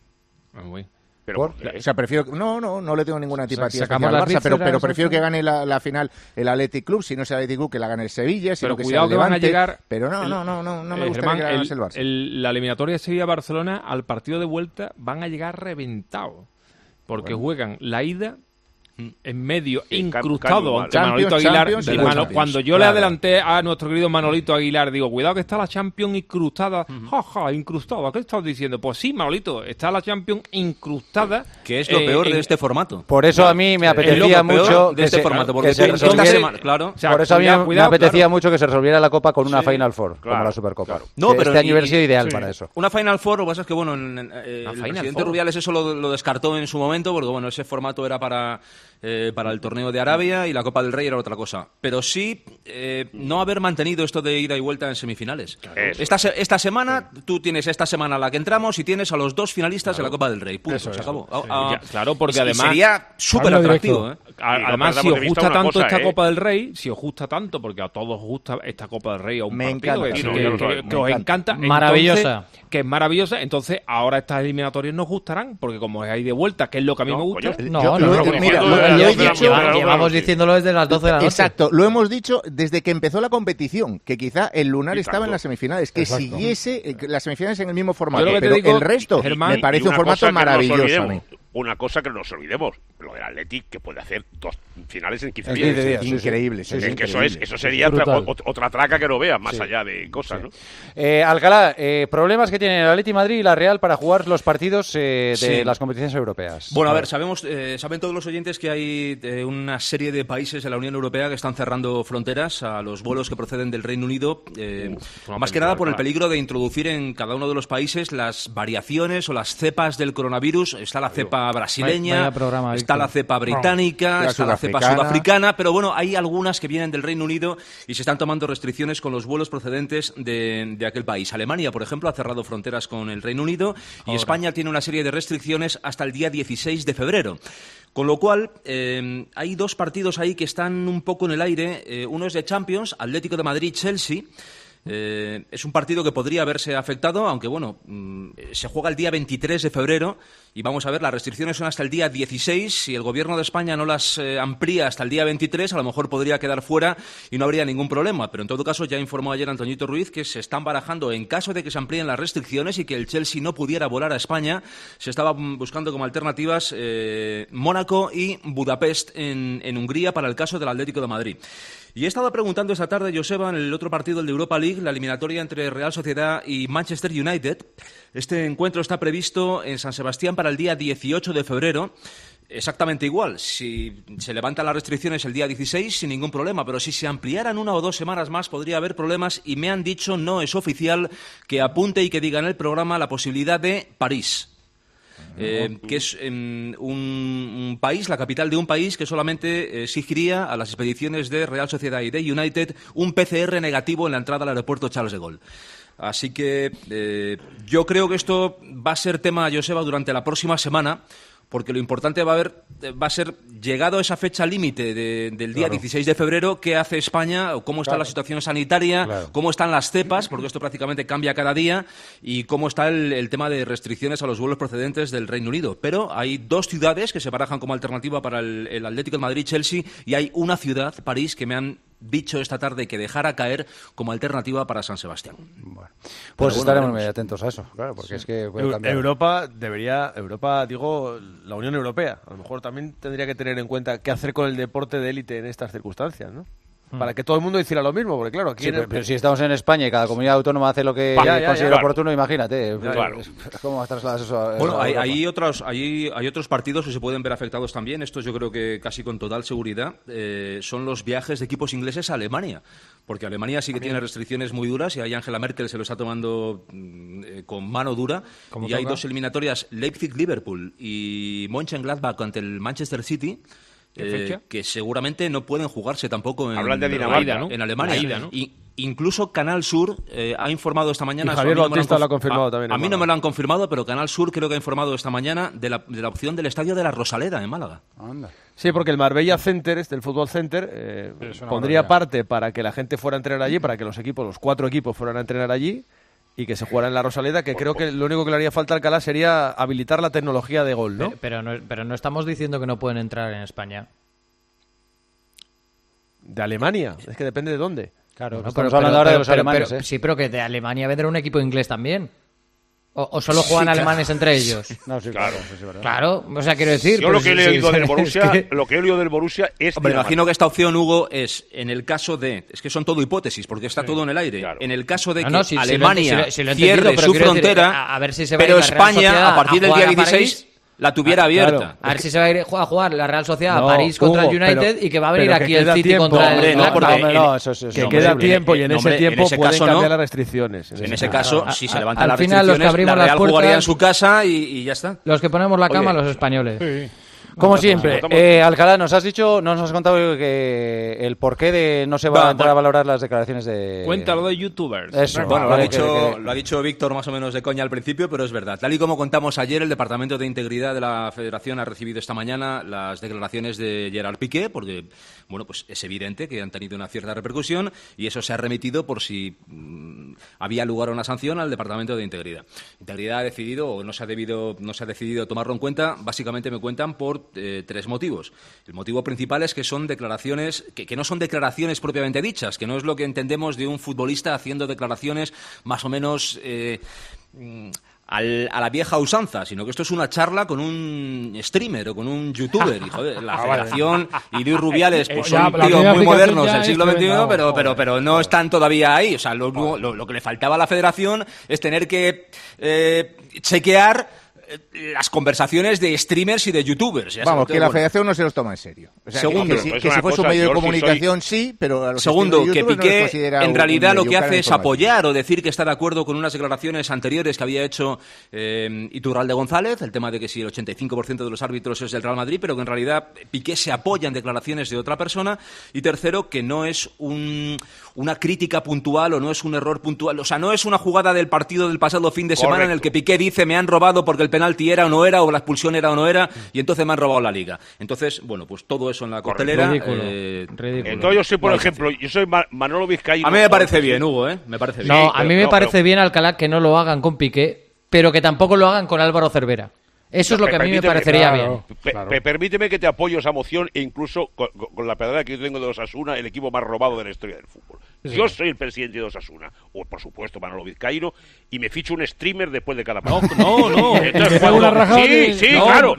O sea, prefiero... No le tengo ninguna antipatía al Barça, pero prefiero que gane la final el Athletic Club, si no es el Athletic Club, que la gane el Sevilla, si no que sea el Levante. Van a llegar... Pero no me gustaría que ganase el Barça. La eliminatoria de Sevilla-Barcelona, al partido de vuelta, van a llegar reventados, porque juegan la ida en medio, incrustado, aunque Manolito Aguilar, cuando yo le adelanté a nuestro querido Manolito Aguilar, digo, cuidado que está la Champions incrustada, incrustada, ¿qué estás diciendo? Pues sí, Manolito, está la Champions incrustada. Que es lo peor de este formato. Por eso a mí me apetecía mucho de este formato, porque por eso a mí me apetecía mucho que se resolviera la Copa con una Final Four, como la Supercopa. No, pero este año hubiera sido ideal para eso. Una Final Four, lo que pasa es que, bueno, el presidente Rubiales eso lo descartó en su momento, porque, bueno, ese formato era para el torneo de Arabia y la Copa del Rey era otra cosa. Pero sí no haber mantenido esto de ida y vuelta en semifinales. Esta semana, tú tienes esta semana la que entramos y tienes a los 2 finalistas de la Copa del Rey. Punto, se acabó. Claro, porque además... Sería súper atractivo. Además, si os gusta tanto esta Copa del Rey, si os gusta tanto, porque a todos os gusta esta Copa del Rey, a un partido que os encanta. Maravillosa. Que es maravillosa. Entonces, ahora estas eliminatorias nos gustarán, porque como es ahí de vuelta, que es lo que a mí me gusta... Llevamos diciéndolo desde las 12 de la noche. Exacto, lo hemos dicho desde que empezó la competición, que quizá el lunar estaba en las semifinales, que siguiese las semifinales en el mismo formato, pero el resto me parece un formato maravilloso a mí. Una cosa que no nos olvidemos, lo del Athletic, que puede hacer 2 finales en 15 días. Increíble. Eso sería otra traca que no veas, más allá de cosas, ¿no? Alcalá, problemas que tienen el Athletic Madrid y la Real para jugar los partidos de las competiciones europeas. Bueno, a ver, saben todos los oyentes que hay una serie de países de la Unión Europea que están cerrando fronteras a los vuelos que proceden del Reino Unido, más que nada por el peligro de introducir en cada uno de los países las variaciones o las cepas del coronavirus. Está la cepa brasileña, está la cepa británica, está la cepa sudafricana, pero bueno, hay algunas que vienen del Reino Unido y se están tomando restricciones con los vuelos procedentes de aquel país. Alemania, por ejemplo, ha cerrado fronteras con el Reino Unido y España tiene una serie de restricciones hasta el día 16 de febrero. Con lo cual, hay 2 partidos ahí que están un poco en el aire. Uno es de Champions, Atlético de Madrid-Chelsea. Es un partido que podría haberse afectado, aunque bueno, se juega el día 23 de febrero y vamos a ver, las restricciones son hasta el día 16. Si el gobierno de España no las amplía hasta el día 23, a lo mejor podría quedar fuera y no habría ningún problema, pero en todo caso ya informó ayer Antoñito Ruiz que se están barajando, en caso de que se amplíen las restricciones y que el Chelsea no pudiera volar a España, se estaba buscando como alternativas Mónaco y Budapest en Hungría para el caso del Atlético de Madrid. Y he estado preguntando esta tarde, Joseba, en el otro partido, el de Europa League, la eliminatoria entre Real Sociedad y Manchester United. Este encuentro está previsto en San Sebastián para el día 18 de febrero. Exactamente igual. Si se levantan las restricciones el día 16, sin ningún problema. Pero si se ampliaran 1 o 2 semanas más, podría haber problemas. Y me han dicho, no es oficial, que apunte y que diga en el programa la posibilidad de París. Que es un país, la capital de un país que solamente exigiría a las expediciones de Real Sociedad y de United un PCR negativo en la entrada al aeropuerto Charles de Gaulle. Así que yo creo que esto va a ser tema, Joseba, durante la próxima semana, porque lo importante va a ser, llegado a esa fecha límite del día 16 de febrero, qué hace España, o cómo está la situación sanitaria, cómo están las cepas, porque esto prácticamente cambia cada día, y cómo está el tema de restricciones a los vuelos procedentes del Reino Unido. Pero hay 2 ciudades que se barajan como alternativa para el Atlético de Madrid-Chelsea, y hay una ciudad, París, que me han dicho esta tarde que dejara caer como alternativa para San Sebastián. Bueno, pues estaremos muy atentos a eso, claro, porque es que puede cambiar. Europa, digo, la Unión Europea, a lo mejor también tendría que tener en cuenta qué hacer con el deporte de élite en estas circunstancias, ¿no? para que todo el mundo hiciera lo mismo, porque claro, aquí pero si estamos en España y cada comunidad autónoma hace lo que considera oportuno, imagínate. Claro. ¿Cómo trasladas eso? Bueno, hay otros partidos que se pueden ver afectados también, estos yo creo que casi con total seguridad, son los viajes de equipos ingleses a Alemania, porque Alemania sí que tiene restricciones muy duras y ahí Angela Merkel se lo está tomando con mano dura, y hay 2 eliminatorias, Leipzig-Liverpool y Mönchengladbach ante el Manchester City, que seguramente no pueden jugarse tampoco en Alemania, ¿no? Incluso Canal Sur ha informado esta mañana... Y Javier Bautista lo ha confirmado también. A mí no me lo han confirmado, pero Canal Sur creo que ha informado esta mañana de la opción del estadio de la Rosaleda, en Málaga. Anda. Sí, porque el Marbella Center, el Fútbol Center, pondría parte para que la gente fuera a entrenar allí, para que los 4 equipos fueran a entrenar allí y que se jugara en la Rosaleda, que creo que lo único que le haría falta a Alcalá sería habilitar la tecnología de gol, ¿no? Pero no estamos diciendo que no pueden entrar en España. ¿De Alemania? Es que depende de dónde. Claro, estamos hablando ahora de los alemanes. Sí, pero que de Alemania vendrá un equipo inglés también. ¿O solo juegan alemanes entre ellos? No, sí, claro. Sí, verdad. Claro, o sea, quiero decir... Yo lo que he leído del Borussia, lo que he leído del Borussia es... Hombre, imagino que esta opción, Hugo, es en el caso de... Es que son todo hipótesis, porque está todo en el aire. Claro. En el caso de que Alemania cierre su frontera, a ver si se va pero a ir la Real España, Sociedad a partir del día 16... la tuviera abierta. Claro. A ver si se va a ir a jugar la Real Sociedad a París contra el United y que va a venir aquí el City contra el... Que queda tiempo y en ese tiempo pueden cambiar las restricciones. En ese caso, si se levantan las restricciones, la Real jugaría en su casa y ya está. Los que ponemos la cama, los españoles. Sí. Como siempre, Alcalá, nos has contado que el porqué de no se va a entrar a valorar las declaraciones de... Cuéntalo de youtubers. Eso. Bueno, lo ha dicho Víctor más o menos de coña al principio, pero es verdad. Tal y como contamos ayer, el Departamento de Integridad de la Federación ha recibido esta mañana las declaraciones de Gerard Piqué, porque bueno, pues es evidente que han tenido una cierta repercusión y eso se ha remitido por si había lugar a una sanción al Departamento de Integridad. Integridad ha decidido, o no se ha decidido tomarlo en cuenta, básicamente me cuentan por 3 motivos. El motivo principal es que son declaraciones que no son declaraciones propiamente dichas, que no es lo que entendemos de un futbolista haciendo declaraciones más o menos a la vieja usanza, sino que esto es una charla con un streamer o con un youtuber. Y, joder, la Federación y Luis Rubiales pues son tíos muy modernos del siglo XXI, pero no están todavía ahí. O sea, lo que le faltaba a la Federación es tener que chequear las conversaciones de streamers y de youtubers. Vamos, que la Federación no se los toma en serio. O sea, segundo, que si fuese un medio de comunicación sí, pero a los segundo, que Piqué en realidad lo que hace es apoyar o decir que está de acuerdo con unas declaraciones anteriores que había hecho Iturralde González, el tema de que si el 85% de los árbitros es del Real Madrid, pero que en realidad Piqué se apoya en declaraciones de otra persona. Y tercero, que no es una crítica puntual o no es un error puntual. O sea, no es una jugada del partido del pasado fin de semana en el que Piqué dice me han robado porque el penalti era o no era, o la expulsión era o no era, y entonces me han robado la liga. Entonces, bueno, pues todo eso en la costelera. Ridículo. Entonces yo soy, por ejemplo, yo soy Manolo Vizcaíno. A mí me parece bien, Hugo, me parece bien. No, a mí me parece bien, Alcalá, que no lo hagan con Piqué, pero que tampoco lo hagan con Álvaro Cervera. Eso es lo que a mí me parecería bien. Permíteme que te apoyo esa moción e incluso con la pedada que yo tengo de Osasuna, el equipo más robado de la historia del fútbol. Sí. Yo soy el presidente de Osasuna, o por supuesto Manolo Vizcaíno, y me ficho un streamer después de cada partido. No. Entonces, claro.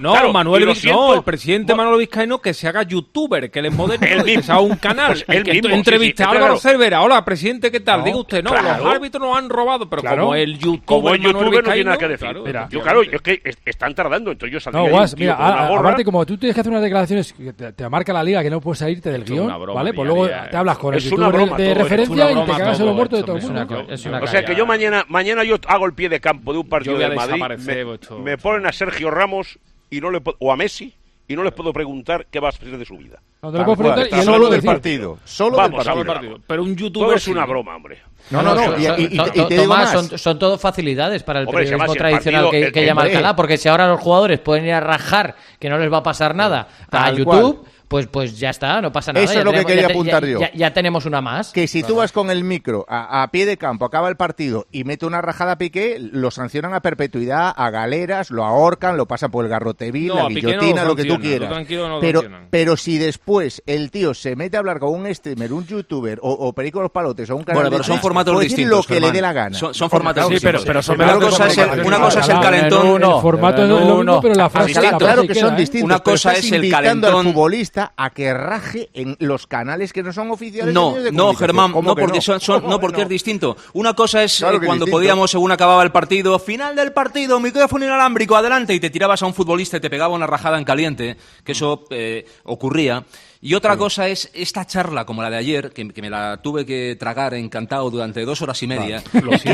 El presidente Manolo Vizcaíno que se haga youtuber, que les moderne, que se haga un canal, pues que entreviste a Álvaro Cervera. Hola, presidente, ¿qué tal? Diga usted, los árbitros nos han robado, pero como el youtuber no tiene nada que decir. Yo es que están tardando, entonces yo saldría Guas, mira, aparte como tú tienes que hacer unas declaraciones que te marca la liga que no puedes salirte del guión, ¿vale? Pues luego te hablas con el youtuber de referencia y te cagas en los muertos de todo el mundo. O sea que yo mañana yo hago el pie de campo de un partido de Madrid, me ponen a Sergio Ramos o a Messi y no les puedo preguntar qué va a hacer de su vida. No te lo puedo preguntar y solo del partido. Solo del partido. Pero un youtuber todo es una broma, hombre. No. Y te digo más. Son todo facilidades para el periodismo tradicional que llama Alcalá, porque si ahora los jugadores pueden ir a rajar que no les va a pasar nada a YouTube... Pues ya está, no pasa nada. Eso es lo que quería apuntar yo. Ya tenemos una más. Que si tú vas con el micro a pie de campo, acaba el partido y mete una rajada a Piqué, lo sancionan a perpetuidad, a galeras, lo ahorcan, lo pasan por el garrote vil, la guillotina, lo que tú quieras. Pero si después el tío se mete a hablar con un streamer, un youtuber o Perico Los Palotes o un canal pero son formatos distintos. Lo que le dé la gana. Son formatos distintos. Pero una cosa es el calentón. El formato es lo mismo, pero la frase claro que son distintos. Una cosa es el calentón. futbolista a que raje en los canales que no son oficiales. No, Germán, no, porque porque es distinto. Una cosa es cuando podíamos, según acababa el partido, final del partido, micrófono inalámbrico, adelante, y te tirabas a un futbolista y te pegaba una rajada en caliente, que eso ocurría. Y otra cosa es esta charla, como la de ayer, que me la tuve que tragar encantado durante 2 horas y media,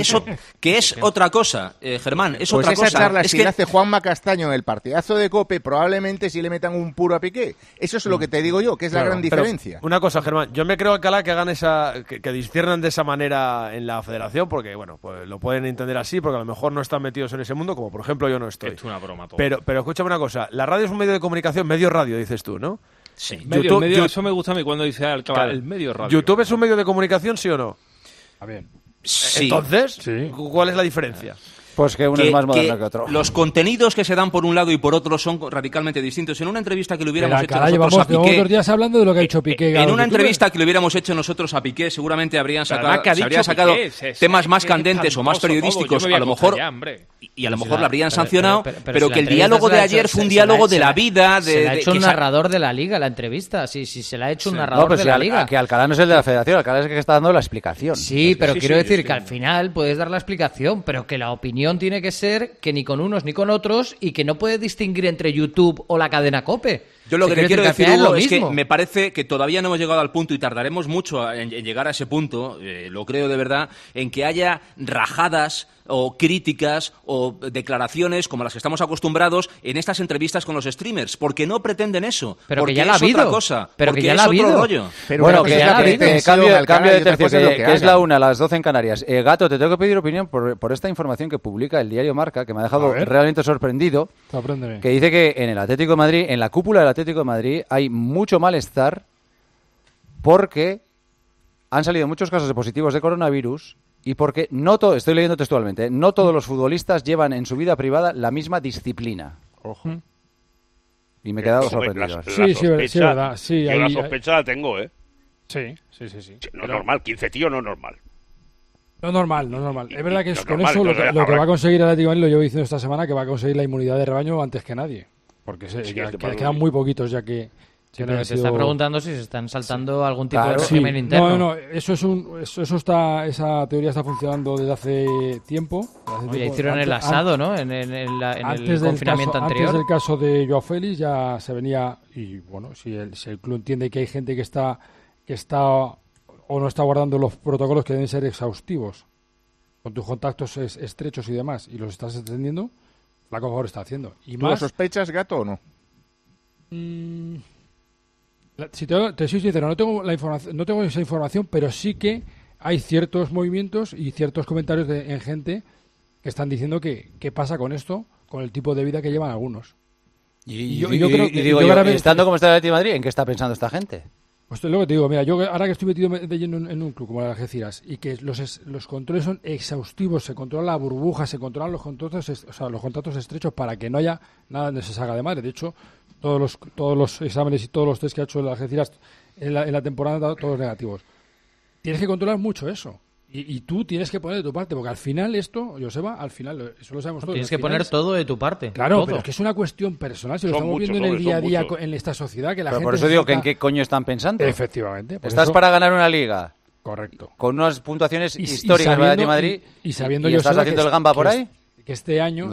que es otra cosa, Germán, es otra cosa. Pues esa charla, si la hace Juanma Castaño en el partidazo de COPE, probablemente sí le metan un puro a Piqué. Eso es lo que te digo yo, que es la gran diferencia. Una cosa, Germán, yo me creo, Alcalá, que hagan que disciernan de esa manera en la federación, porque, bueno, pues lo pueden entender así, porque a lo mejor no están metidos en ese mundo, como por ejemplo yo no estoy. Es una broma todo. Pero escúchame una cosa, la radio es un medio de comunicación, medio radio, dices tú, ¿no? Sí. Eso me gusta a mí cuando dice el medio radio. ¿YouTube es un medio de comunicación, sí o no? A ver. Sí. Entonces, ¿cuál es la diferencia? Pues que uno es más moderno que otro. Los contenidos que se dan por un lado y por otro son radicalmente distintos. En una entrevista que le hubiéramos hecho nosotros a Piqué... Llevamos días hablando de lo que ha dicho Piqué. En una entrevista que le hubiéramos hecho nosotros a Piqué, seguramente se habrían sacado temas más candentes o más periodísticos, a lo mejor... Y a lo mejor la habrían sancionado, pero que el diálogo de ayer fue un diálogo de la vida... Se la ha hecho un narrador de la Liga, la entrevista. Sí, se la ha hecho un narrador de la Liga. Que Alcalá no es el de la Federación, Alcalá es el que está dando la explicación. Sí, pero quiero decir que al final puedes dar la explicación, pero que la opinión tiene que ser que ni con unos ni con otros y que no puedes distinguir entre YouTube o la cadena COPE. Yo lo que quiero decir, Hugo, es que me parece que todavía no hemos llegado al punto y tardaremos mucho en llegar a ese punto, lo creo de verdad, en que haya rajadas o críticas o declaraciones como las que estamos acostumbrados en estas entrevistas con los streamers, porque no pretenden eso. Pero porque que ya la ha habido. Otra cosa, pero porque que ya es la ha otro habido. rollo. Pero bueno, que ya cambio de tercio, que es la 1 a las 12 en Canarias. Gato, te tengo que pedir opinión por esta información que publica el diario Marca, que me ha dejado realmente sorprendido, que dice que en el Atlético de Madrid, en la cúpula del Atlético de Madrid, hay mucho malestar porque han salido muchos casos de positivos de coronavirus y porque estoy leyendo textualmente, no todos los futbolistas llevan en su vida privada la misma disciplina. Ojo. Y me he quedado sorprendido. Sí, verdad. Sí, yo la sospecha la tengo, ¿eh? Sí. No es normal, 15 tíos no es normal. No normal. Es verdad que con eso lo que va a conseguir el Atlético de Madrid, lo llevo diciendo esta semana, que va a conseguir la inmunidad de rebaño antes que nadie. Porque quedan muy poquitos ya que... pero se está preguntando si se están saltando algún tipo de régimen interno. No, esa teoría está funcionando desde hace tiempo. Hicieron el asado, ¿no? En el confinamiento anterior. Antes del caso de Joao Félix ya se venía, y bueno, si el club entiende que hay gente que está o no está guardando los protocolos que deben ser exhaustivos con tus contactos estrechos y demás, y los estás extendiendo, la favor está haciendo. Y ¿Tú lo sospechas, Gato, o no? Si te soy sincero, no tengo esa información, pero sí que hay ciertos movimientos y ciertos comentarios en gente que están diciendo que qué pasa con esto, con el tipo de vida que llevan algunos. Y yo creo que estando como está el Atlético de Madrid, ¿en qué está pensando esta gente? Pues lo que te digo, mira, yo ahora que estoy metido de lleno en un club como el Algeciras y que los controles son exhaustivos, se controla la burbuja, se controlan los contactos estrechos para que no haya nada donde se salga de madre. De hecho, todos los exámenes y todos los test que ha hecho el Algeciras en la temporada han dado todos negativos. Tienes que controlar mucho eso. Y tú tienes que poner de tu parte, porque al final esto, Joseba, eso lo sabemos todos. Tienes que poner todo de tu parte. Claro, todo. Pero es que es una cuestión personal. Si lo estamos viendo en el día a día en esta sociedad, que la gente... Por eso digo que en qué coño están pensando. Efectivamente. Estás para ganar una liga. Correcto. Con unas puntuaciones históricas del Atlético de Madrid. Y sabiendo ¿Y estás haciendo el gamba por ahí? Que este año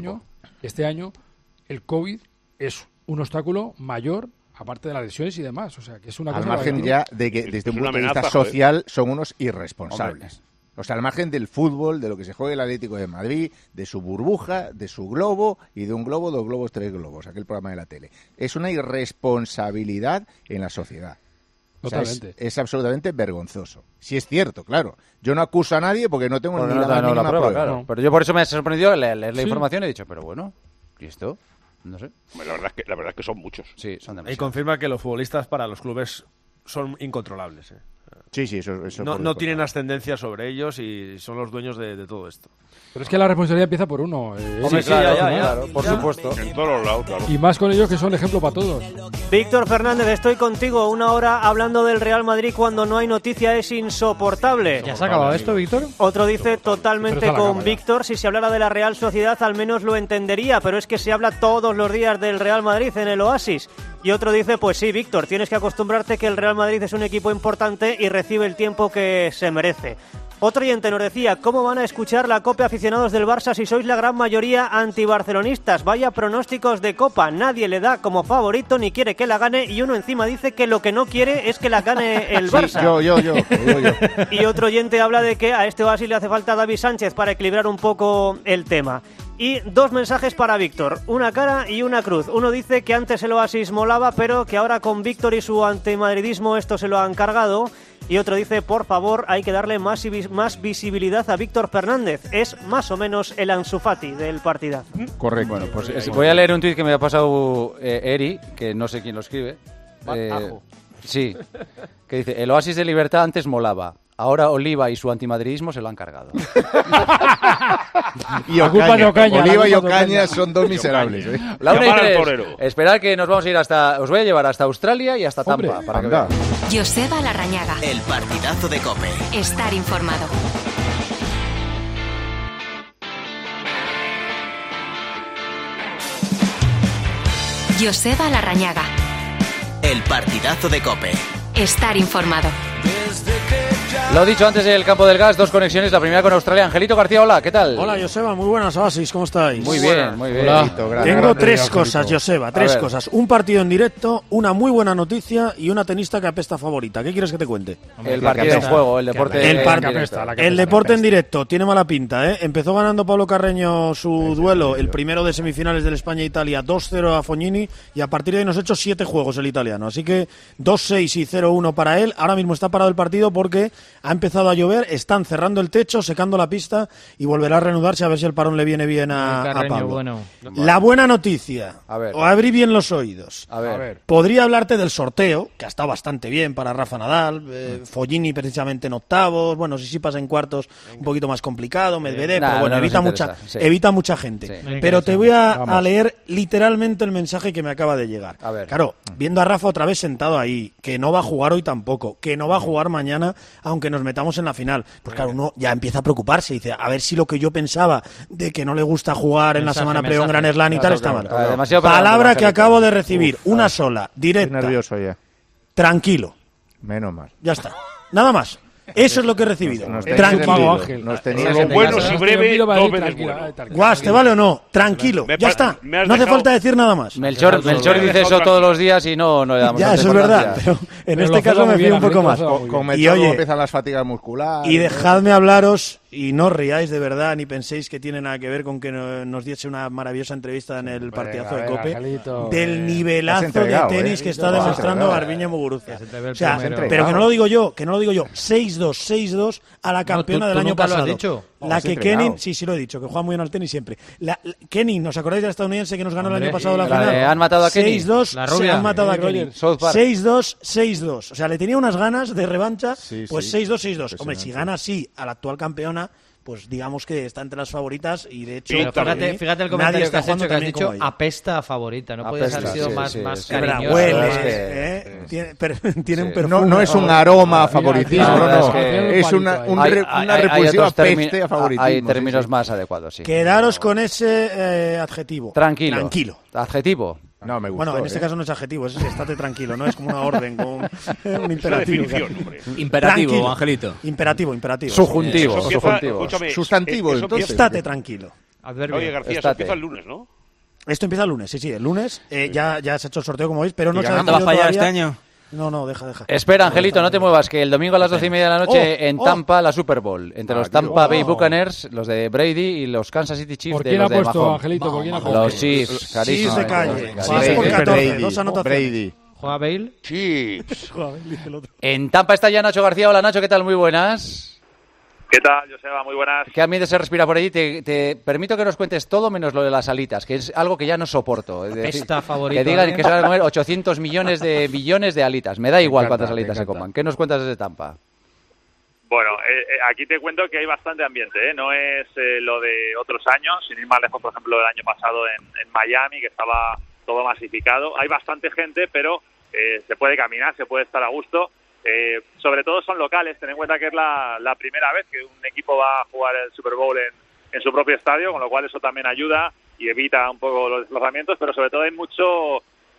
el COVID es un obstáculo mayor, aparte de las lesiones y demás. O sea, que es una cosa... Al margen ya de que desde un punto de vista social son unos irresponsables. O sea, al margen del fútbol, de lo que se juega el Atlético de Madrid, de su burbuja, de su globo, y de un globo, 2 globos, 3 globos, aquel programa de la tele. Es una irresponsabilidad en la sociedad. Totalmente. O sea, es absolutamente vergonzoso. Sí es cierto, claro. Yo no acuso a nadie porque no tengo ni la mínima prueba. Claro. Pero yo por eso me ha sorprendido leer la información y he dicho, pero bueno, ¿y esto? No sé. La verdad es que son muchos. Sí, son demasiados. Y confirma que los futbolistas para los clubes son incontrolables. Sí, eso no tienen ascendencia sobre ellos y son los dueños de todo esto. Pero es que la responsabilidad empieza por uno. Claro, por supuesto. En todos los lados, claro. Y más con ellos que son ejemplo para todos. Víctor Fernández, estoy contigo. 1 hora hablando del Real Madrid cuando no hay noticia es insoportable. ¿Ya se ha acabado esto, Víctor? Otro dice totalmente con Víctor. Si se hablara de la Real Sociedad al menos lo entendería, pero es que se habla todos los días del Real Madrid en el Oasis. Y otro dice, pues sí, Víctor, tienes que acostumbrarte que el Real Madrid es un equipo importante y recibe el tiempo que se merece. Otro oyente nos decía, ¿cómo van a escuchar la Copa aficionados del Barça si sois la gran mayoría antibarcelonistas? Vaya pronósticos de Copa, nadie le da como favorito ni quiere que la gane y uno encima dice que lo que no quiere es que la gane el Barça. Sí, yo. Y otro oyente habla de que a este Oasis le hace falta David Sánchez para equilibrar un poco el tema. Y 2 mensajes para Víctor, una cara y una cruz. Uno dice que antes el Oasis molaba, pero que ahora con Víctor y su antimadridismo esto se lo han cargado. Y otro dice, por favor, hay que darle más visibilidad a Víctor Fernández. Es más o menos el Ansu Fati del partidazo. Correcto. Bueno, pues voy a leer un tuit que me ha pasado Eri, que no sé quién lo escribe. Sí, que dice, el Oasis de Libertad antes molaba. Ahora Oliva y su antimadridismo se lo han cargado. Y Ocaña. Oliva y Ocaña son 2 miserables. La 1:03. Esperad que nos vamos a ir os voy a llevar hasta Australia y hasta Tampa. Para que vean. Joseba Larrañaga. El partidazo de COPE. Estar informado. Joseba Larrañaga. El partidazo de COPE. Estar informado. Lo dicho, antes del campo del gas, 2 conexiones. La primera con Australia. Angelito García, hola, ¿qué tal? Hola, Joseba, muy buenas, Oasis, ¿cómo estáis? Muy bien, muy bien. Tengo 3 cosas, Joseba, 3 cosas. Un partido en directo, una muy buena noticia y una tenista que apesta favorita. ¿Qué quieres que te cuente? El partido en juego, el deporte el deporte en directo, tiene mala pinta, ¿eh? Empezó ganando Pablo Carreño su duelo, el primero de semifinales del España-Italia, 2-0 a Fognini, y a partir de ahí nos ha hecho 7 juegos el italiano. Así que 2-6 y 0-1 para él. Ahora mismo está parado el partido porque ha empezado a llover, están cerrando el techo, secando la pista y volverá a reanudarse a ver si el parón le viene bien a Pablo. Bueno. La buena noticia, o abrí bien los oídos. A ver. Podría hablarte del sorteo, que ha estado bastante bien para Rafa Nadal, Fognini precisamente en octavos, bueno, si pasa en cuartos un poquito más complicado, Medvedev, pero bueno, evita mucha gente. Sí. Pero te voy a leer literalmente el mensaje que me acaba de llegar. A ver. Claro, viendo a Rafa otra vez sentado ahí, que no va a jugar hoy tampoco, que no va a jugar mañana, aunque nos metamos en la final. Pues claro, uno ya empieza a preocuparse y dice, a ver si lo que yo pensaba de que no le gusta jugar en la semana previa en Gran Slam y tal está mal. Palabra que acabo de recibir, una sola, directa. Estoy nervioso ya. Tranquilo. Menos mal. Ya está. Nada más. Eso es lo que he recibido. Tranquilo. Son buenos y breves, 2 veces buenos. Guas, ¿te vale o no? Tranquilo. Ya está. No hace falta decir nada más. Melchor dice eso todos los días y no le damos. Ya, eso es verdad. Pero en este caso me fío un poco más. Con Melchor empiezan las fatigas musculares. Y dejadme hablaros, y no os riáis de verdad, ni penséis que tiene nada que ver con que nos diese una maravillosa entrevista en el partidazo de COPE, del nivelazo de tenis que está demostrando Garbiñe Muguruza. O sea, pero que no lo digo yo, 6-2 a la campeona del año pasado. ¿Lo has dicho? La que Kenin, sí lo he dicho, que juega muy bien al tenis siempre. Kenin, ¿os acordáis de la estadounidense que nos ganó el año pasado la final? Han matado a Kenin. 6-2, se han matado a Kenin. 6-2. O sea, le tenía unas ganas de revancha, pues 6-2. Hombre, si gana así a la actual campeona, pues digamos que está entre las favoritas y de hecho... Fíjate el comentario que has hecho, que has dicho apesta a favorita, no podías haber sido más cariñoso. Huele, tiene un perfume. No es un aroma a favoritismo, es una repulsiva peste a favoritismo. Hay términos más adecuados, sí. Quedaros con ese adjetivo. Tranquilo. ¿Adjetivo? No, me gustó, bueno, en este caso no es adjetivo, es estate tranquilo, no es como una orden, como un imperativo. Imperativo, tranquilo. Angelito. Imperativo. Subjuntivo. Sustantivo, entonces. Estate tranquilo. Oye, García, eso empieza el lunes, ¿no? Esto empieza el lunes, sí, el lunes. Ya se ha hecho el sorteo, como veis, pero no se ha decidido todavía. ¿Va a fallar este año? No, deja. Espera, Angelito, no te muevas, que el domingo a las 12:30 de la noche en Tampa, la Super Bowl, entre los Tampa Bay Buccaneers, los de Brady y los Kansas City Chiefs de los de Mahomes. Angelito? ¿Por quién ha puesto? Los Chiefs, carísimo. Chiefs de calle. Por 14, 2 anotaciones. Brady. ¿Juega Bale? Chiefs. En Tampa está ya Nacho García. Hola, Nacho, ¿qué tal? Muy buenas. ¿Qué tal, Joseba? Muy buenas. ¿Qué ambiente se respira por allí? Te permito que nos cuentes todo menos lo de las alitas, que es algo que ya no soporto. Es decir, favorito, que digan que se van a comer 800 millones de alitas. Me da igual cuántas alitas se coman. ¿Qué nos cuentas desde Tampa? Bueno, aquí te cuento que hay bastante ambiente, ¿eh? No es lo de otros años, sin ir más lejos, por ejemplo, el año pasado en Miami, que estaba todo masificado. Hay bastante gente, pero se puede caminar, se puede estar a gusto. Sobre todo son locales, ten en cuenta que es la primera vez que un equipo va a jugar el Super Bowl en su propio estadio, con lo cual eso también ayuda y evita un poco los desplazamientos, pero sobre todo hay mucho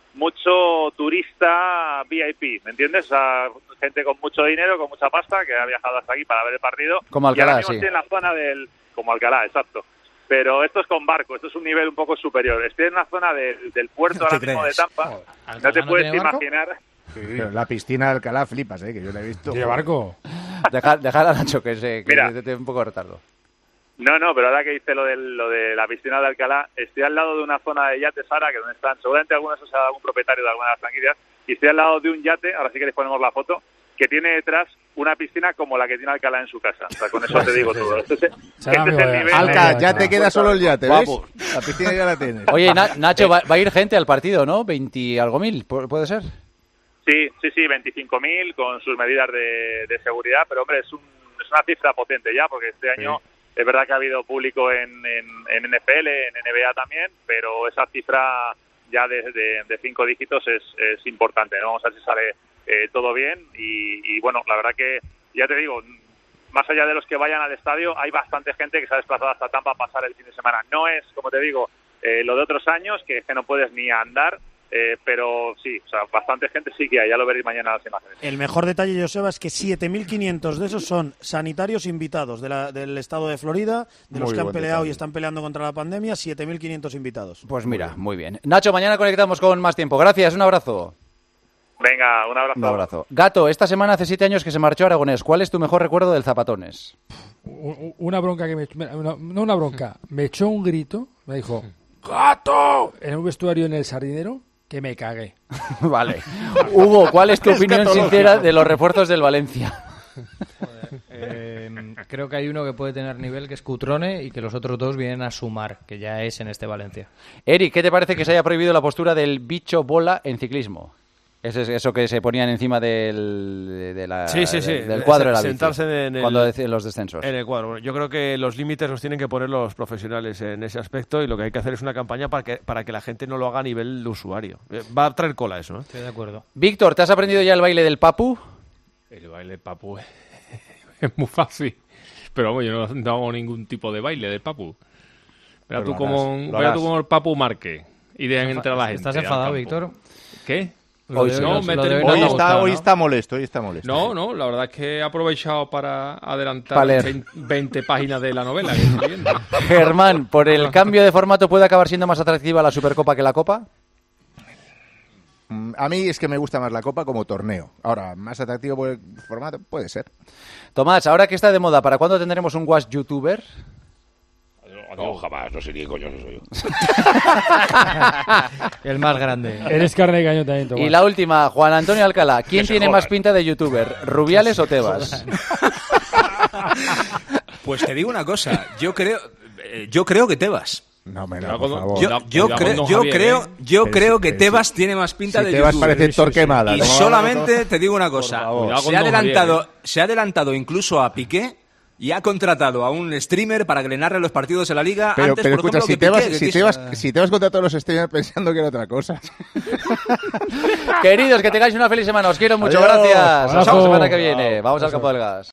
mucho turista VIP, ¿me entiendes? O sea, gente con mucho dinero, con mucha pasta, que ha viajado hasta aquí para ver el partido. Como Alcalá, y ahora mismo sí. estoy en la zona como Alcalá, exacto. Pero esto es con barco, esto es un nivel un poco superior. Estoy en la zona del puerto ahora mismo de Tampa. No te puedes imaginar. Sí. Pero la piscina de Alcalá flipas, que yo la he visto. ¿Tiene barco? Dejar a Nacho que se tiene un poco de retardo. No, pero ahora que dice lo de la piscina de Alcalá, estoy al lado de una zona de yates ahora, que donde están, seguramente algunos os ha dado algún propietario de alguna de las franquicias, y estoy al lado de un yate, ahora sí que les ponemos la foto, que tiene detrás una piscina como la que tiene Alcalá en su casa. O sea, con eso te digo todo. Este es el nivel. Alca, ya te queda solo el yate, ¿ves? La piscina ya la tienes. Oye, Nacho, va a ir gente al partido, ¿no? 20 y algo mil, ¿puede ser? Sí, 25.000 con sus medidas de seguridad, pero hombre, es una cifra potente ya, porque este año es verdad que ha habido público en NFL, en NBA también, pero esa cifra ya de 5 dígitos es importante, ¿no? Vamos a ver si sale todo bien y bueno, la verdad que, ya te digo, más allá de los que vayan al estadio, hay bastante gente que se ha desplazado hasta Tampa a pasar el fin de semana. No es, como te digo, lo de otros años, que no puedes ni andar, pero sí, o sea, bastante gente sí que hay, ya lo veréis mañana en las imágenes. El mejor detalle, Joseba, es que 7.500 de esos son sanitarios invitados del estado de Florida, de los que han peleado y están peleando contra la pandemia, 7.500 invitados. Pues mira, muy bien. Nacho, mañana conectamos con más tiempo. Gracias, un abrazo. Venga, un abrazo. Un abrazo. Gato, esta semana hace 7 años que se marchó Aragonés. ¿Cuál es tu mejor recuerdo del Zapatones? Una bronca que no una bronca, me echó un grito, me dijo, ¡Gato! En un vestuario en el Sardinero, que me cagué. Vale. Hugo, ¿cuál es tu opinión sincera de los refuerzos del Valencia? Creo que hay uno que puede tener nivel, que es Cutrone, y que los otros dos vienen a sumar, que ya es en este Valencia. Eric, ¿qué te parece que se haya prohibido la postura del bicho bola en ciclismo? Eso que se ponían encima del cuadro de la bici, sentarse cuando en los descensos. En el cuadro. Bueno, yo creo que los límites los tienen que poner los profesionales en ese aspecto, y lo que hay que hacer es una campaña para que la gente no lo haga a nivel de usuario. Va a traer cola eso, ¿no? Estoy de acuerdo. Víctor, ¿te has aprendido ya el baile del papu? El baile del papu es muy fácil. Pero vamos, yo no hago ningún tipo de baile del papu. Verá tú como el papu marque y dejan entrar a la gente. ¿Estás enfadado, Víctor? ¿Qué? Hoy está molesto. No, la verdad es que he aprovechado para adelantar 20 páginas de la novela que estoy viendo. Germán, ¿por el cambio de formato puede acabar siendo más atractiva la Supercopa que la Copa? A mí es que me gusta más la Copa como torneo. Ahora, más atractivo por el formato, puede ser. Tomás, ahora que está de moda, ¿para cuándo tendremos un Wash YouTuber? No, jamás, no sé ni qué coño soy yo. El más grande. Eres carne de cañón también, Tomás. Y la última, Juan Antonio Alcalá. ¿Quién tiene más pinta de YouTuber, Rubiales o Tebas? Pues te digo una cosa, yo creo que Tebas. No, por favor. Yo creo que Tebas tiene más pinta de Tebas YouTuber. parece Torquemada. Y solamente te digo una cosa, se ha adelantado incluso a Piqué. Y ha contratado a un streamer para que le narre los partidos de la Liga. Pero escucha, si te vas contratado a los streamers pensando que era otra cosa. Queridos, que tengáis una feliz semana. Os quiero mucho. Gracias. Nos vemos la semana que viene. Vamos al campo del gas.